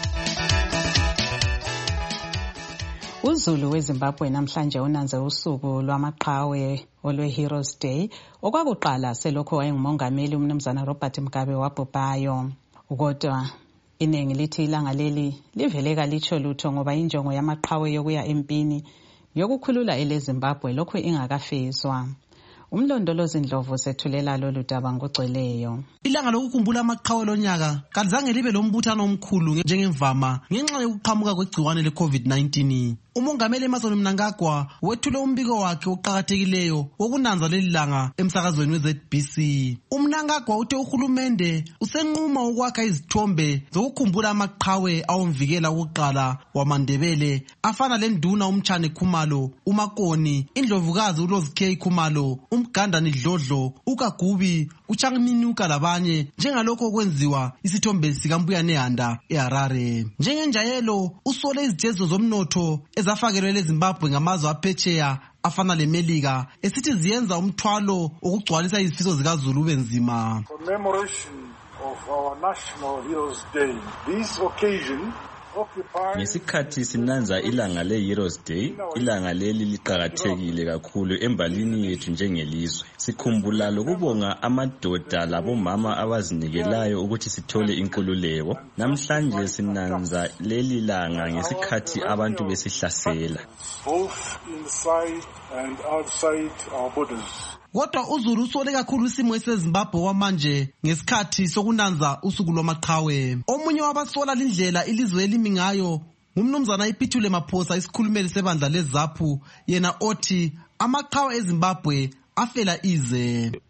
C: uZulu weZimbabwe namhlanje unanze usuku lwamaqhawe olwe-Heroes Day okwakuqala selokho wayengumongameli umnumzana Robert Mugabe wabhubhayo. Kodwa iningi lithi ilanga leli liveleka litsho lutho ngoba injongo yamaqhawe yokuya empini yokukhulula eleZimbabwe lokho ingakafezwa. Umlondolozi Ndlovu sethulela lolu daba ngogcweleyo.
W: Ilanga lokukhumbula amaqhawe lonyaka kalizange libe lombuthano omkhulu njengemvama ngenxa yokuqhamuka kwegciwane le-COVID nineteen. Umongameli Emmerson Mnangagwa wethule umbiko wakhe oqhakathekileyo wokunanza leli langa emsakazweni we-Z B C. UMnangagwa uthe uhulumende usenquma ukwakha izithombe zokukhumbula amaqhawe awomvikela wokuqala wamaNdebele afana lenduna uMtshane Khumalo, uMakoni, Indlovukazi uRose K Khumalo, uMgandani Dlodlo, uKagubi, uChangminuka labanye, njengalokho okwenziwa isithombe sikaMbuyane Handa eHarare. Njengenjayelo usole izijezo zomnotho ezafakelwe leZimbabwe ngamazwe aphetsheya afana leMelika esithi ziyenza umthwalo okugcwalisa izifiso zikaZulu benzima.
G: Commemoration of our National Heroes Day. This occasion
X: ngesikhathi sinanza ilanga le-Heroes Day, ilanga leli liqakathekile kakhulu embalini yethu njengelizwe. Sikhumbula lokubonga amadoda labomama abazinikelayo ukuthi sithole inkululeko. Namhlanje sinanza leli langa ngesikhathi abantu besihlasela.
G: Both inside and outside our borders.
W: Kodwa uZulu usole kakhulu isimo eseZimbabwe wamanje ngesikhathi sokunanza usuku lwamaqhawe. Omunye wabasola lindlela ilizwe elimi ngayo ngumnumzana iPhithule Maphosa, isikhulumeli sebandla leZAPU, yena othi amaqhawe eZimbabwe afela ize.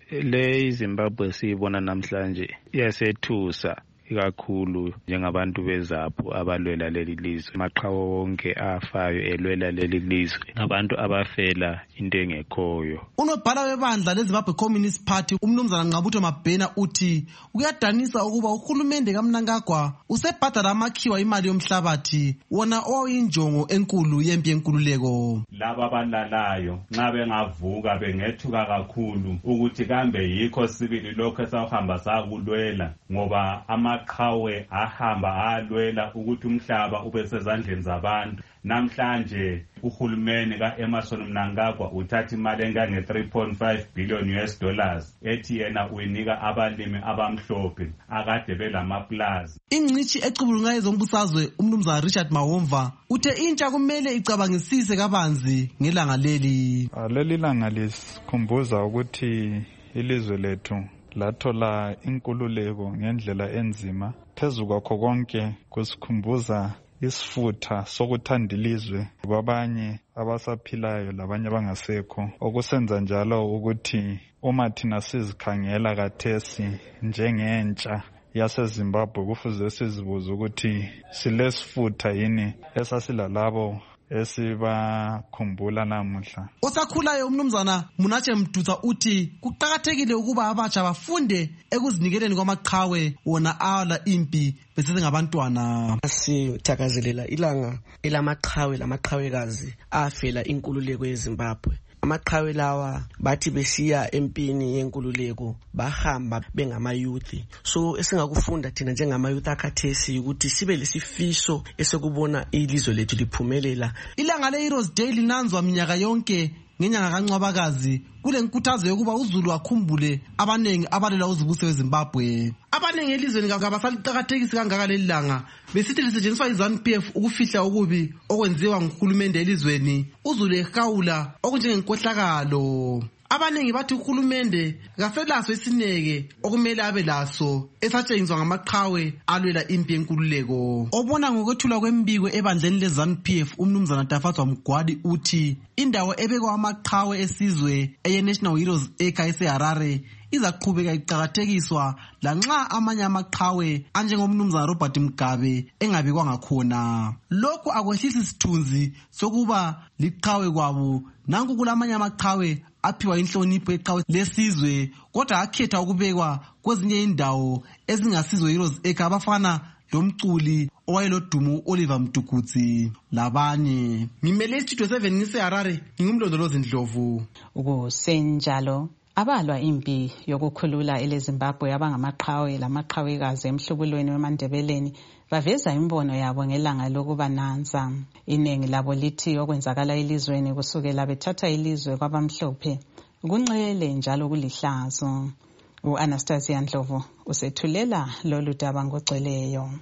D: le Zimbabwe siyibona namhlanje iyasethusa ikakhulu njengabantu bezapho abalwela leli lizwe. Maqhawe wonke afayo elwela leli lizwe ngabantu abafela into engekhoyo.
W: Unobhala webandla leZimbabwe Communist Party umnumzana Ngqabutho Mabhena uthi kuyadanisa ukuba uhulumende kaMnangagwa usebhadala amakhiwa imali yomhlabathi wona oyinjongo enkulu yempi yenkululeko.
F: Laba abalalayo nxa bengavuka bengethuka kakhulu ukuthi kambe yikho sibili lokho esahamba sakulwela ngoba ama qhawe ahamba alwela ukuthi umhlaba ube sezandleni zabantu. Namhlanje uhulumeni kaEmmerson Mnangagwa uthatha imali engange three point five billion U S dollars ethi yena uyinika abalimi abamhlophe akade belamaplaza.
W: Ingcici ecubulunga ezombusazwe umnumzana Richard Mawomva uthe intsha kumele icabangisise kabanzi ngelanga leli.
H: Leli langa lisikhumbuza ukuthi ilizwe lethu lathola inkululeko ngendlela enzima. Phezu kwakho konke kusikhumbuza isifutha sokuthanda ilizwe kwabanye abasaphilayo labanye abangasekho, okusenza njalo ukuthi uma thina sizikhangela kathesi njengentsha yaseZimbabwe kufuze sizibuze ukuthi silesifutha yini esasilalabo esibakhumbula namuhla.
W: Osakhulayo umnumzana Munache Mduza uthi kuqakathekile ukuba abatsha bafunde ekuzinikeleni kwamaqhawe wona ala impi besengabantwana.
I: Sithakazelela ilanga elamaqhawe lamaqhawekazi afela inkululeko yeZimbabwe. Amaqhawe lawa bathi besiya empini yenkululeko bahamba bengamayouth. So esingakufunda thina njengamayouth akhathesi ukuthi sibe lesifiso esekubona ilizwe lethu liphumelela.
W: Ilanga leHeroes Day linanzwa minyaka yonke ngenyanga kaNcwabakazi kule nkuthazo yokuba uZulu akhumbule abanengi abalela uzibuso weZimbabwe. Abanengi elizweni kabasaliqakathekisi kangaka leli langa besithi lisetshenziswa iZANU P F ukufihla ukubi okwenziwa nguhulumende elizweni uZulu ehawula okunjengenkohlakalo. Abanengi bathi uhulumende kafelaso isineke okumele abe laso esatshenziswa ngamaqhawe alwela impi yenkululeko. Obona ngokwethulwa kwembiko ebandleni leZANU P F umnumzana Tafatswa Mgwadi uthi indawo ebekwa amaqhawe esizwe eyeNational Heroes Acre eseHarare izaqhubeka iqhakathekiswa lanxa amanye amaqhawe anjengomnumzana Robert Mugabe engabikwa ngakhona. Lokhu akwehlisi isithunzi sokuba liqhawe kwabo nanku kulamanye amaqhawe aphiwa inhlonipho eqhawe lesizwe kodwa akhetha ukubekwa kwezinye indawo ezingasizwe Heroes Acre abafana lomculi owayelodumo Oliver Mtukudzi labanye. Ngimele iStudio seven ngiseHarare ngingumlondolozi Ndlovu.
C: Ukusenjalo abalwa impi yokukhulula eleZimbabwe abangamaqhawe lamaqhawekazi emhlubulweni weMandebeleni baveza imbono yabo ngelanga lokubananza. Iningi labo lithi okwenzakala elizweni kusukela bethatha ilizwe kwabamhlophe kunxele njalo kulihlazo. U-Anastasia Ndlovu usethulela lolu daba ngogcweleyo.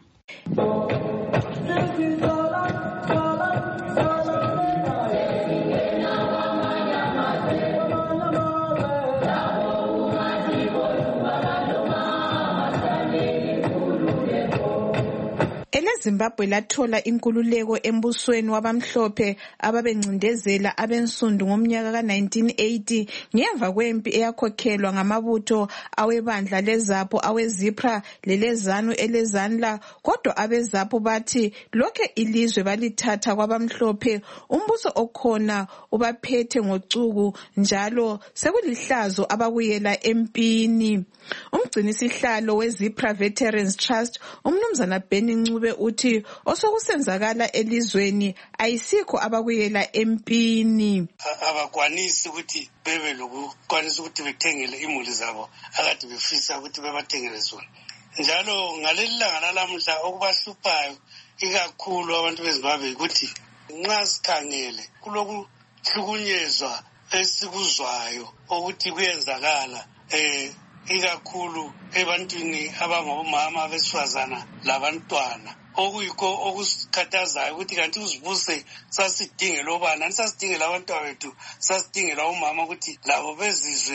Y: EleZimbabwe lathola inkululeko embusweni wabamhlophe ababencindezela abensundu ngomnyaka ka nineteen eighty ngemva kwempi eyakhokhelwa ngamabutho awebandla leZAPO aweZIPRA leleZANU eleZANLA. Kodwa abeZAPO bathi lokhe ilizwe balithatha kwabamhlophe umbuso okhona ubaphethe ngocuku njalo sekulihlazo abakuyela empini. Umgcinisihlalo weZIPRA Veterans Trust umnumzana Benny Ncube uthi osokusenzakala elizweni ayisikho abakuyela empini.
Z: Abakwanisi ukuthi bebe lokukwanisa ukuthi bethengele imuli zabo akade befisa ukuthi bebathengele zona. Njalo ngaleli langa lalamhla okubahluphayo ikakhulu abantu beZimbabwe ukuthi nxa sikhangele kulokuhlukunyezwa esikuzwayo ukuthi kuyenzakala eh ikakhulu ebantwini abangomama abesifazana labantwana okuyikho okusikhathazayo ukuthi kanti uzibuse sasidingela obana sasidingela abantwana bethu sasidingela umama ukuthi labo bezizwe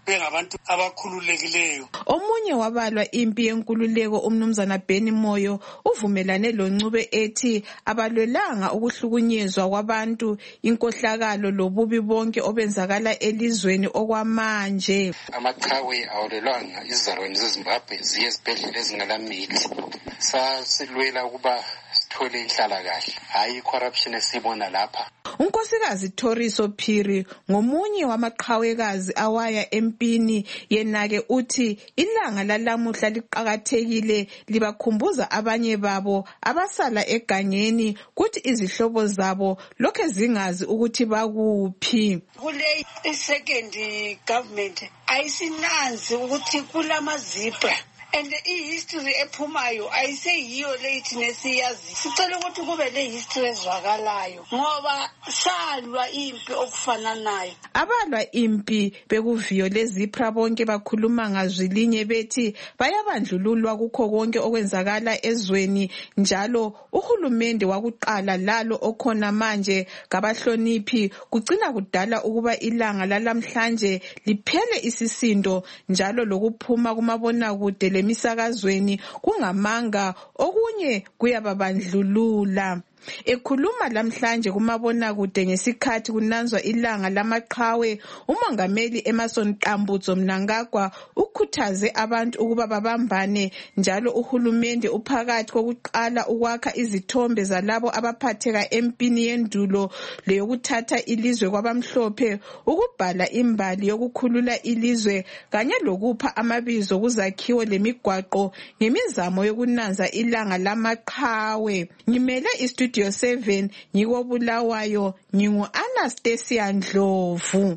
Z: bengabantu abakhululekileyo.
Y: Omunye wabalwa impi yenkululeko umnumzana Benny Moyo uvumelane loncube ethi abalwelanga ukuhlukunyezwa kwabantu, inkohlakalo lobubi bonke obenzakala elizweni okwamanje.
A: Amaqhawe awalelwanga izizalwane zeZimbabwe ziye ezibhedlela ezingalamili. Sasilwela ukuba sithole inhlalakahle, hayi corruption esibona lapha.
Y: Unkosikazi Toriso Phiri ngomunye wamaqhawekazi awaya empini, yenake uthi ilanga lalamuhla liqhakathekile libakhumbuza abanye babo abasala egangeni kuthi izihlobo zabo lokho zingazi ukuthi bakuphi.
E: Kule second government ayisinanzi ukuthi kulamazibra and i-history ephumayo ayiseyiyo leyithi nesiyazi. Sicela ukuthi kube le-history ezwakalayo ngoba salwa impi okufananayo.
Y: Abalwa impi bekuviyo lezipra bonke bakhuluma ngazwilinye bethi bayabandlululwa kukho konke okwenzakala ezweni, njalo uhulumende wakuqala lalo okhona manje ngabahloniphi kugcina kudala ukuba ilanga lalamhlanje liphele isisindo, njalo lokuphuma kumabona kude emisakazweni kungamanga, okunye kuyababandlulula. Ekhuluma lamhlanje kumabona kude ngesikhathi kunanzwa ilanga lamaqhawe, umongameli Emerson Qambutso Mnangagwa ukhuthaze abantu ukuba babambane, njalo uhulumende uphakathi kokuqala ukwakha izithombe zalabo abaphatheka empini yendulo leyokuthatha ilizwe kwabamhlophe, ukubhala imbali yokukhulula ilizwe kanye lokupha amabizo kuzakhiwo lemigwaqo ngemizamo yokunanza ilanga lamaqhawe. Ngimele istudio Studio seven ngiko Bulawayo, ngingu Anastasia Ndlovu.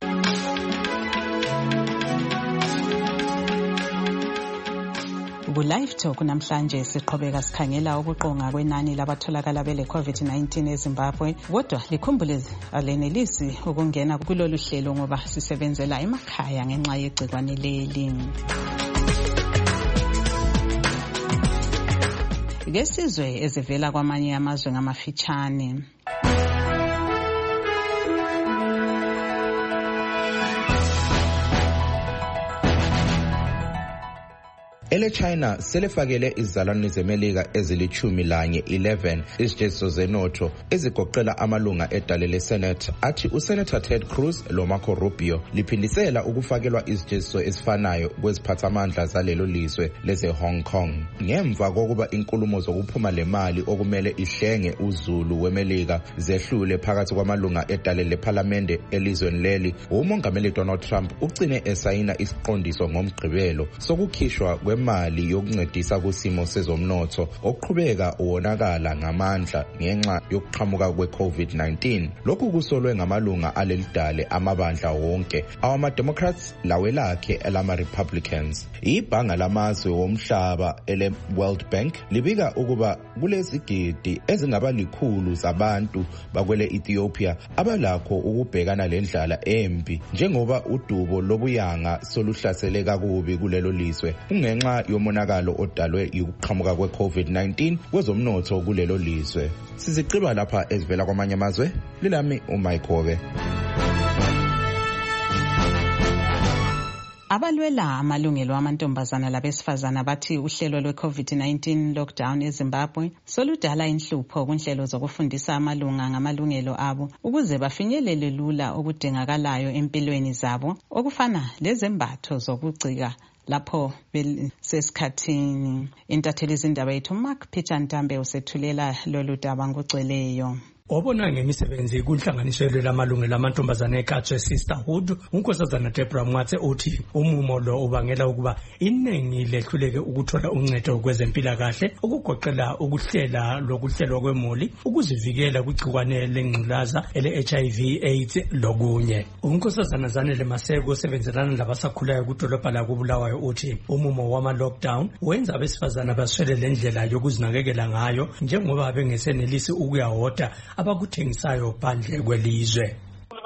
C: Ku-Live Talk namhlanje siqhubeka sikhangela ukuqonga kwenani labatholakala bele COVID nineteen eZimbabwe, kodwa likhumbule alenelisi ukungena kulolu hlelo ngoba sisebenzela emakhaya ngenxa yegcikwane leli. Ngesizwe ezivela kwamanye amazwe ngamafitshane.
V: Ele China selefakele izizalwane zeMelika ezilithumi lanye eleven izijeziso zenotho ezigoqela amalunga edale leSenate, athi uSenator Ted Cruz lo Marco Rubio liphindisela ukufakelwa izijeziso ezifanayo kweziphathamandla zalelo lizwe leze Hong Kong ngemva kokuba inkulumo zokuphuma lemali okumele ihlenge uzulu weMelika zehlule phakathi kwamalunga edale leParliament elizweni leli. Umongameli Donald Trump ugcine esayina isiqondiso ngomgqibelo sokukhishwa kwe mali yokuncedisa kusimo sezomnotho okuqhubeka uwonakala ngamandla ngenxa yokuqhamuka kwe-COVID nineteen. Lokhu kusolwe ngamalunga alelidale amabandla wonke awama-Democrats lawelakhe elama-Republicans. Ibhanga lamazwe womhlaba ele World Bank libika ukuba kulezigidi ezingaba likhulu zabantu bakwele Ethiopia abalakho ukubhekana lendlala embi njengoba udubo lobuyanga soluhlasele kakubi kulelo lizwe ungenxa yomonakalo odalwe ukuqhamuka kwe-COVID nineteen kwezomnotho kulelo lizwe. Siziqiba lapha ezivela kwamanye amazwe, lilami uMaikobe.
C: Abalwela amalungelo amantombazana labesifazana bathi uhlelo lwe-COVID nineteen lockdown eZimbabwe soludala inhlupho kunhlelo zokufundisa amalunga ngamalungelo abo ukuze bafinyelele lula okudingakalayo empilweni zabo okufana lezembatho zokugcika lapho besesikhathini. Intatheli zindaba yethu Mark Peter Ntambe usethulela lolu daba ngogcweleyo.
J: Obona ngemisebenzi kunhlanganiselo lamalungelo amantombazane eKatshe Sisterhood, unkosazana Deborah Mwatse uthi umumo lo ubangela ukuba iningi lehluleke ukuthola uncedo kwezempilakahle okugoqela ukuhlela lokuhlelwa kwemuli, ukuzivikela kwigciwane lengculaza ele-H I V AIDS lokunye. Unkosazana Zanele Maseko osebenzelana labasakhulayo kudolobha lakuBulawayo uthi umumo wama-lockdown wenza abesifazana baswele lendlela yokuzinakekela ngayo njengoba bengesenelisi ukuyahoda abakuthengisayo phandle kwelizwe.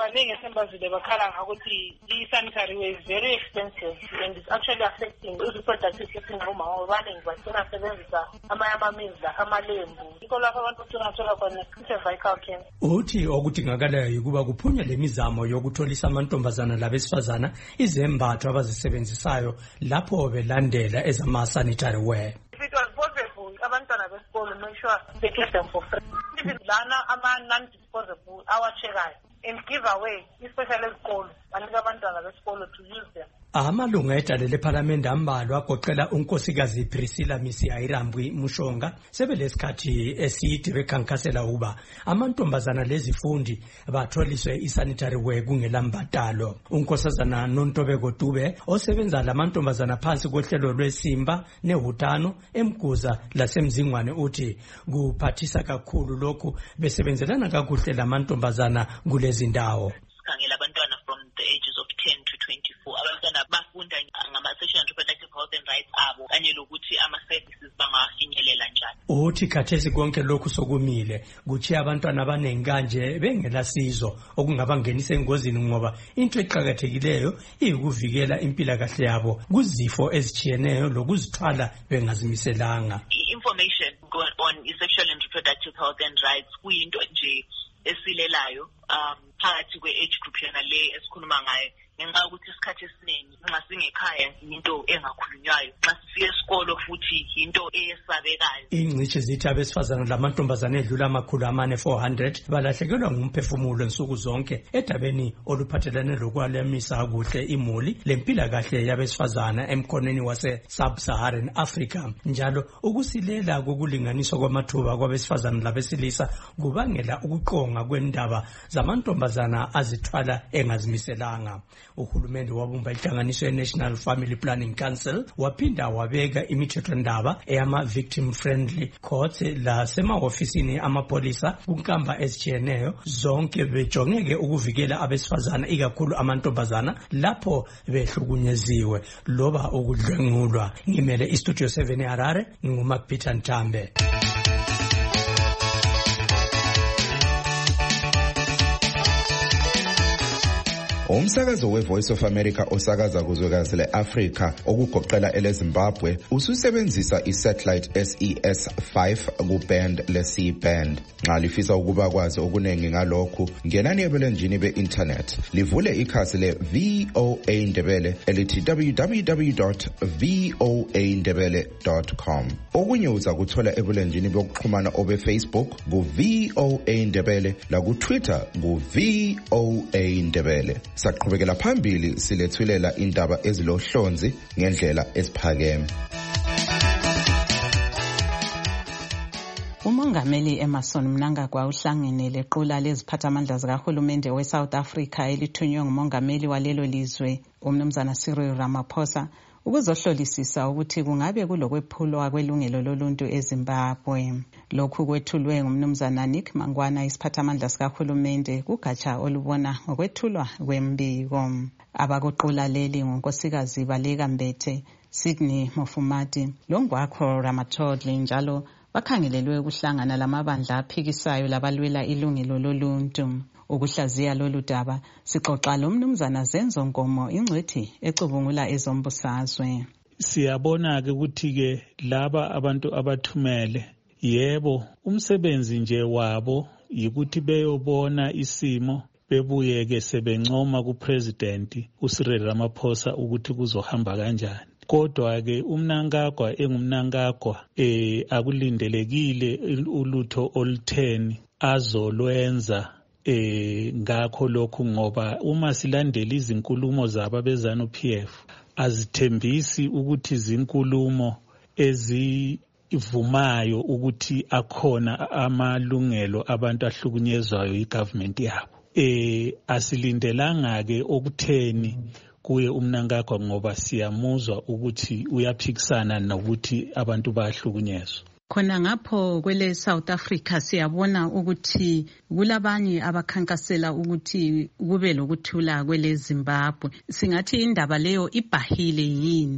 B: abaningi esembazile bakhala ngakuthi i-sanitary ware is very expensive and it's actually affecting i-reproductive system ngomama abaningi bagcina sebenzisa amanye-amamizla amalembu yikho lapho abantu bathola khona i-cervical cancer.
J: Uthi okudingakalayo yikuba kuphunywe le mizamo yokutholisa amantombazana labesifazana izembatho abazisebenzisayo lapho belandela ezama-sanitary wear.
B: If it was possible, abantwana besikolo make sure they get them for free. If lana ama-non-disposable awachekayo and give away, especially esikolo, banika abantwana besikolo to use them.
J: Amalungu edale lephalamende ambalwa agoqela unkosikazi Priscilla Misiyairambwi Mushonga sebelesikhathi eside bekhankasela uba amantombazana lezifundi batholiswe isanitary wear kungelambadalo. Unkosazana Nontobeko Dube osebenza lamantombazana phansi kohlelo lwesimba nehutano emguza lasemzingwane uthi kuphathisa kakhulu lokhu besebenzelana kakuhle lamantombazana kulezi ndawo.
K: Sikhangela abantwana from the ages of ten to twenty-four abantwana bafunda ngama-sexual and reproductive health and rights abo kanye lokuthi ama-services bangafinyelela njani.
J: Uthi khathesi konke lokhu sokumile kuthi abantwana abaningi kanje bengela sizo okungabangenisa engozini ngoba into eqhakathekileyo iyikuvikela impilakahle yabo kuzifo ezichiyeneyo lokuzithwala bengazimiselanga.
K: Information on sexual and reproductive health and rights kuyinto nje esilelayo um phakathi kwe-age group yona le esikhuluma ngayo ngenxa yokuthi isikhathi esiningi nxa singekhaya into engakhulunywayo nxa sifike esikolo futhi into eyesabekayo.
J: Ingcishi zithi abesifazana lamantombazane edlula amakhulu amane four hundred balahlekelwa ngumphefumulo nsuku zonke edabeni oluphathelane lokwalamisa kuhle imuli lempilakahle yabesifazana emkhonweni wase sub-Saharan Africa. Njalo ukusilela kokulinganiswa kwamathuba kwabesifazana labesilisa kubangela ukuqonga kwendaba zamantombazana azithwala engazimiselanga. Uhulumende wabumba inhlanganiso ye-National Family Planning Council waphinda wabeka imithethondaba eyama-victim friendly courts lasemahofisini amapolisa kunkamba ezichiyeneyo zonke bejongeke ukuvikela abesifazana ikakhulu amantombazana lapho behlukunyeziwe loba ukudlwengulwa. Ngimele istudio seven eHarare nguMakPeter Ntambe.
V: Umsakazo we-Voice of America osakaza kuzwekazi le-Afrika okugoqela ele-Zimbabwe ususebenzisa i-satellite S E S five ku-band le-C band. Nxa lifisa ukuba kwazi okuningi ngalokhu ngenani ebulenjini be-internet livule ikhasi le-V O A Ndebele elithi w w w dot v o a ndebele dot com. Okunye uza kuthola ebulenjini bokuxhumana obe-Facebook ku-V O A Ndebele laku-Twitter ku-V O A Ndebele. Saqhubekela phambili silethulela indaba ezilohlonzi ngendlela esiphakeme.
C: Umongameli Emmerson Mnangagwa uhlangene lequla leziphathamandla zikahulumende we-South Africa elithunywe ngumongameli walelo lizwe umnumzana Cyril Ramaphosa ukuzohlolisisa ukuthi kungabe kulokwephulwa kwelungelo loluntu eZimbabwe. Lokhu kwethulwe ngumnumzana Nick Mangwana isiphathamandla sikahulumende kugatsha olubona ngokwethulwa kwembiko. Abakuqula leli ngonkosikazi Baleka Mbete, Sydney Mofumati, Longwakho Ramathodli njalo bakhangelelwe ukuhlangana lamabandla aphikisayo labalwela ilungelo loluntu. Ukuhlaziya lolu daba sixoxa lo mnumzana Zenzo Nkomo ingcwethi ecubungula ezombusazwe.
L: Siyabona ke ukuthi ke laba abantu abathumele yebo umsebenzi nje wabo yikuthi beyobona isimo bebuye ke sebencoma kupresident uCyril Ramaphosa ukuthi kuzohamba kanjani. Kodwa ke umNangagwa engumNangagwa eh akulindelekile ulutho olutheni azolwenza eh ngakho lokhu ngoba uma silandela izinkulumo zaba bezanu P F azithembisi ukuthi izinkulumo ezivumayo ukuthi akhona amalungelo abantu ahlukunyezwayo igovernment yabo. Eh asilindelanga ke okutheni kuye umNangagwa ngoba siyamuzwa ukuthi uyaphikisana nokuthi abantu bahlukunyezwa.
C: Khona ngapho kwele South Africa siyabona ukuthi kulabanye abakhankasela ukuthi kube lokuthula kwele Zimbabwe. Singathi indaba leyo ibhahile yini?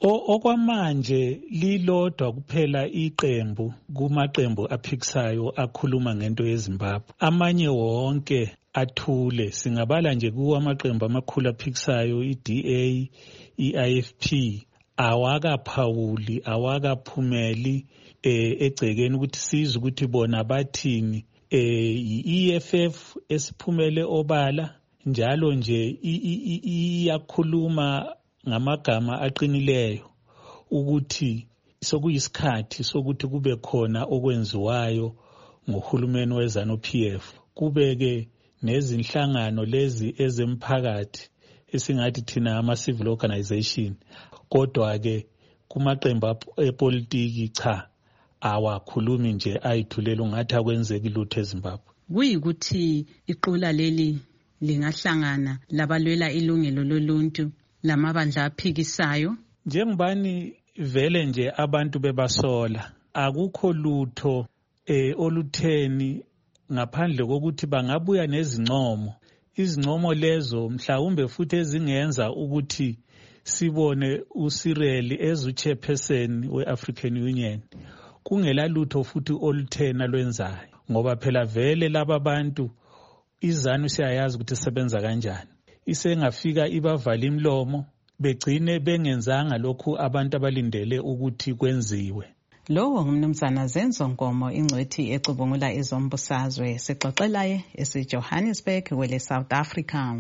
L: Okwamanje lilodwa kuphela iqembu kumaqembu aphikisayo akhuluma ngento yeZimbabwe. Amanye wonke athule. Singabala nje kuwo amaqembu amakhulu aphikisayo, i-D A, i-I F P, awakaphawuli, awakaphumeli eh, egcekeni ukuthi sizwe ukuthi bona bathini. Eh, i-E F F esiphumele obala njalo nje iyakhuluma ngamagama aqinileyo ukuthi sokuyisikhathi sokuthi kube khona okwenziwayo ngohulumeni weZanu-P F. Kubeke nezinhlangano lezi ezemphakathi esingathi thina ama-civil organization. Kodwa-ke kumaqembu epolitiki cha, awakhulumi nje ayithulela ungathi akwenzeki lutho eZimbabwe.
C: Kuyikuthi iqula leli lingahlangana labalwela ilungelo loluntu lamabandla aphikisayo.
L: Njengobani vele nje abantu bebasola, akukho lutho eh, olutheni ngaphandle kokuthi bangabuya nezincomo. Izincomo lezo mhlawumbe futhi ezingenza ukuthi sibone uCyril as uchairperson we-African Union. Kungela lutho futhi oluthena lwenzayo ngoba phela vele laba bantu iZanu siyayazi ukuthi sebenza kanjani. Isengafika ibavala imlomo begcine bengenzanga lokhu abantu abalindele ukuthi kwenziwe.
C: Lowo ngumnumzana Zenzo Nkomo, ingcwethi ecubungula ezombusazwe, sixoxelaye eseJohannesburg wele South Africa.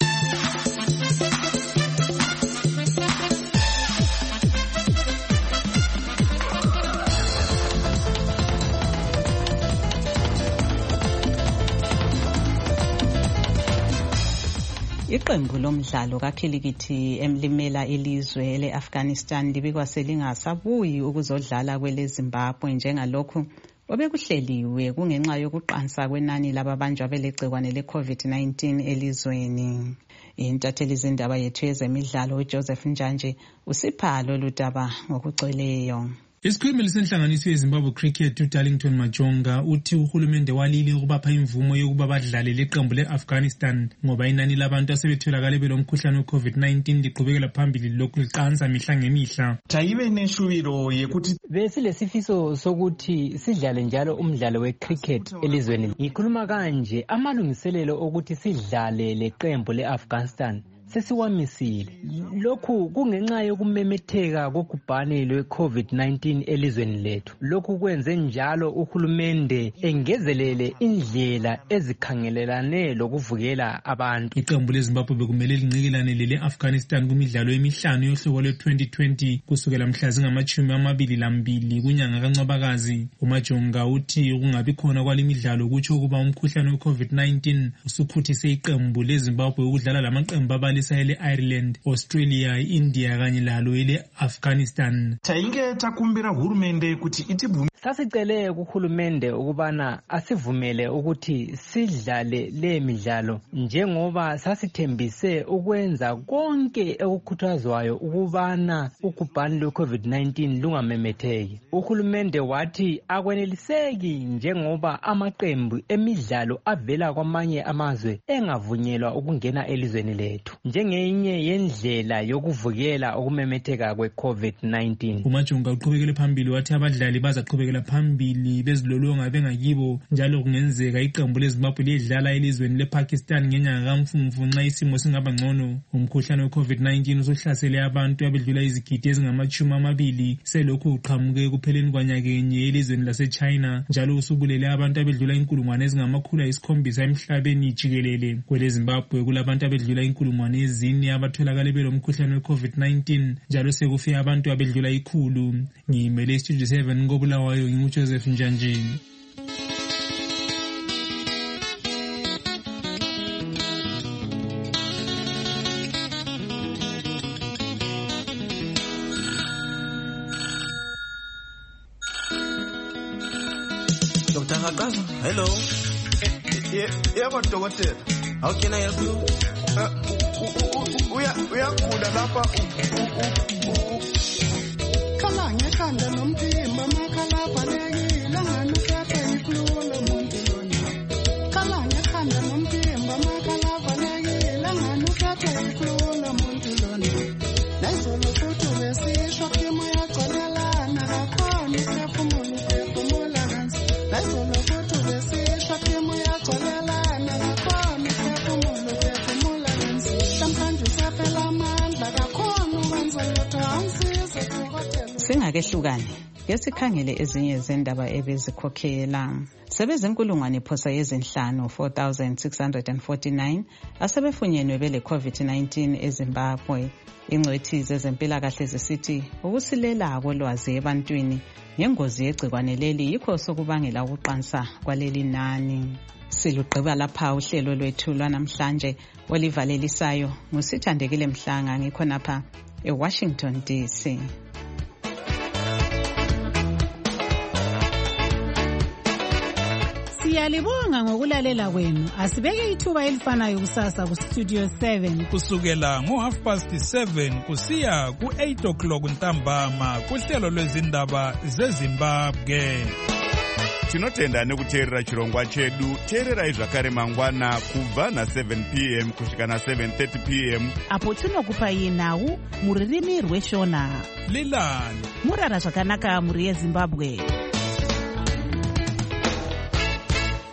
C: Iqembu lomdlalo kakhilikithi emlimela ilizwe le-Afghanistan libikwa selingasabuyi ukuzodlala kwele Zimbabwe njengalokhu obekuhleliwe kungenxa yokuqansa kwenani lababanjwa belegcikwane le-COVID nineteen elizweni. Intatheli zindaba yethu yezemidlalo uJoseph Njanje usipha lolu daba ngokugcweleyo.
M: Isikhulumeli senhlanganiso yeZimbabwe Cricket uDarlington Majonga uthi uhulumende walile ukubapha imvumo yokuba badlale leqembu le-Afghanistan ngoba inani labantu asebetholakale belomkhuhlane we-COVID nineteen liqhubekela phambili lokhu liqansa mihla ngemihla.
N: Tayibe neshubiro yekuthi
O: besilesifiso sokuthi sidlale njalo umdlalo we-cricket elizweni. Ngikhuluma kanje amalungiselelo okuthi sidlale leqembu le-Afghanistan sesiwamisile. Lokhu kungenxa yokumemetheka kokubhane lwe-COVID nineteen elizweni lethu. Lokhu kwenze njalo uhulumende engezelele indlela ezikhangelelane lokuvukela abantu.
M: Iqembu leZimbabwe bekumele linqikelane lele-Afghanistan kumidlalo emihlanu yohlobo lwe-twenty twenty kusukela mhla zingamachumi amabili lambili kunyanga kaNcwabakazi. uMajonga uthi kungabi khona kwale midlalo kutsho ukuba umkhuhlane we-COVID nineteen usuphuthise iqembu leZimbabwe ukudlala lamaqembu abali ele-Ireland, Australia, India kanye lalo ele-Afghanistan.
N: Tainge takumbira hurumende kuti itibvume.
O: Sasicele kuhulumende ukubana asivumele ukuthi sidlale le midlalo njengoba sasithembise ukwenza konke ekukhuthazwayo ukubana ukubhani lwe-COVID nineteen lungamemetheki. Uhulumende wathi akweneliseki njengoba amaqembu emidlalo avela kwamanye amazwe engavunyelwa ukungena elizweni lethu njengenye yendlela yokuvukela ukumemetheka kwe-COVID nineteen.
M: uMajonga uqhubekele phambili wathi abadlali bazaqhubekela phambili bezilolonga bengakibo njalo kungenzeka iqembu leZimbabwe lidlala elizweni lePakistan ngenyanga kaMfumfu nxa isimo singaba ngcono. Umkhuhlane we-COVID nineteen usuhlasele abantu abedlula izigidi ezingamachumi amabili selokhu uqhamuke ekupheleni kwanyakenye elizweni laseChina njalo usubulele abantu abedlula inkulungwane ezingamakhulu ayisikhombisa emhlabeni jikelele. KweleZimbabwe kulabantu abedlula inkulungwane ezine abatholakale belomkhuhlane we-COVID nineteen njalo sekufe abantu abedlula ikhulu. Ngimele iStudio seven ngobulawayo nginguJoseph Njanjini.
N: Doctor Hakaza, hello. Yebo dokotela. How can I help you? Uya uyakula lapha.
P: Kala ngekhanda nomphimba makhala balekile nganukhethe ikhululo muntu lona. Kala ngekhanda nomphimba makhala balekile nganukhethe ikhululo muntu lona. Nayizolo futhi besisho
C: Singakehlukani ngesikhangele ezinye zendaba ebezikhokhela. Sebezinkulungwane phosa yezinhlanu four thousand six hundred forty-nine asebefunyenwe bele COVID nineteen eZimbabwe. Ingcwethi zezempilakahle zisithi ukusilela kolwazi ebantwini ngengozi yegcikwane leli yikho sokubangela ukuqansa kwaleli nani. Silugqiba lapha uhlelo lwethu lwanamhlanje olivalelisayo ngusithandekile Mhlanga ngikho napha eWashington D C.
Q: Siyalibonga ngokulalela kwenu. Asibeke ithuba elifanayo kusasa ku Studio seven
R: kusukela ngo half past seven kusiya ku eight o'clock ntambama kuhlelo lwezindaba zeZimbabwe.
S: Tinotenda nekuteerera chirongwa chedu. Teererai zvakare mangwana kubva na seven p m kusvika na seven thirty p m
Q: apo tinokupai nhau muririmi rweshona.
R: Lilani
Q: murara zvakanaka muri yeZimbabwe.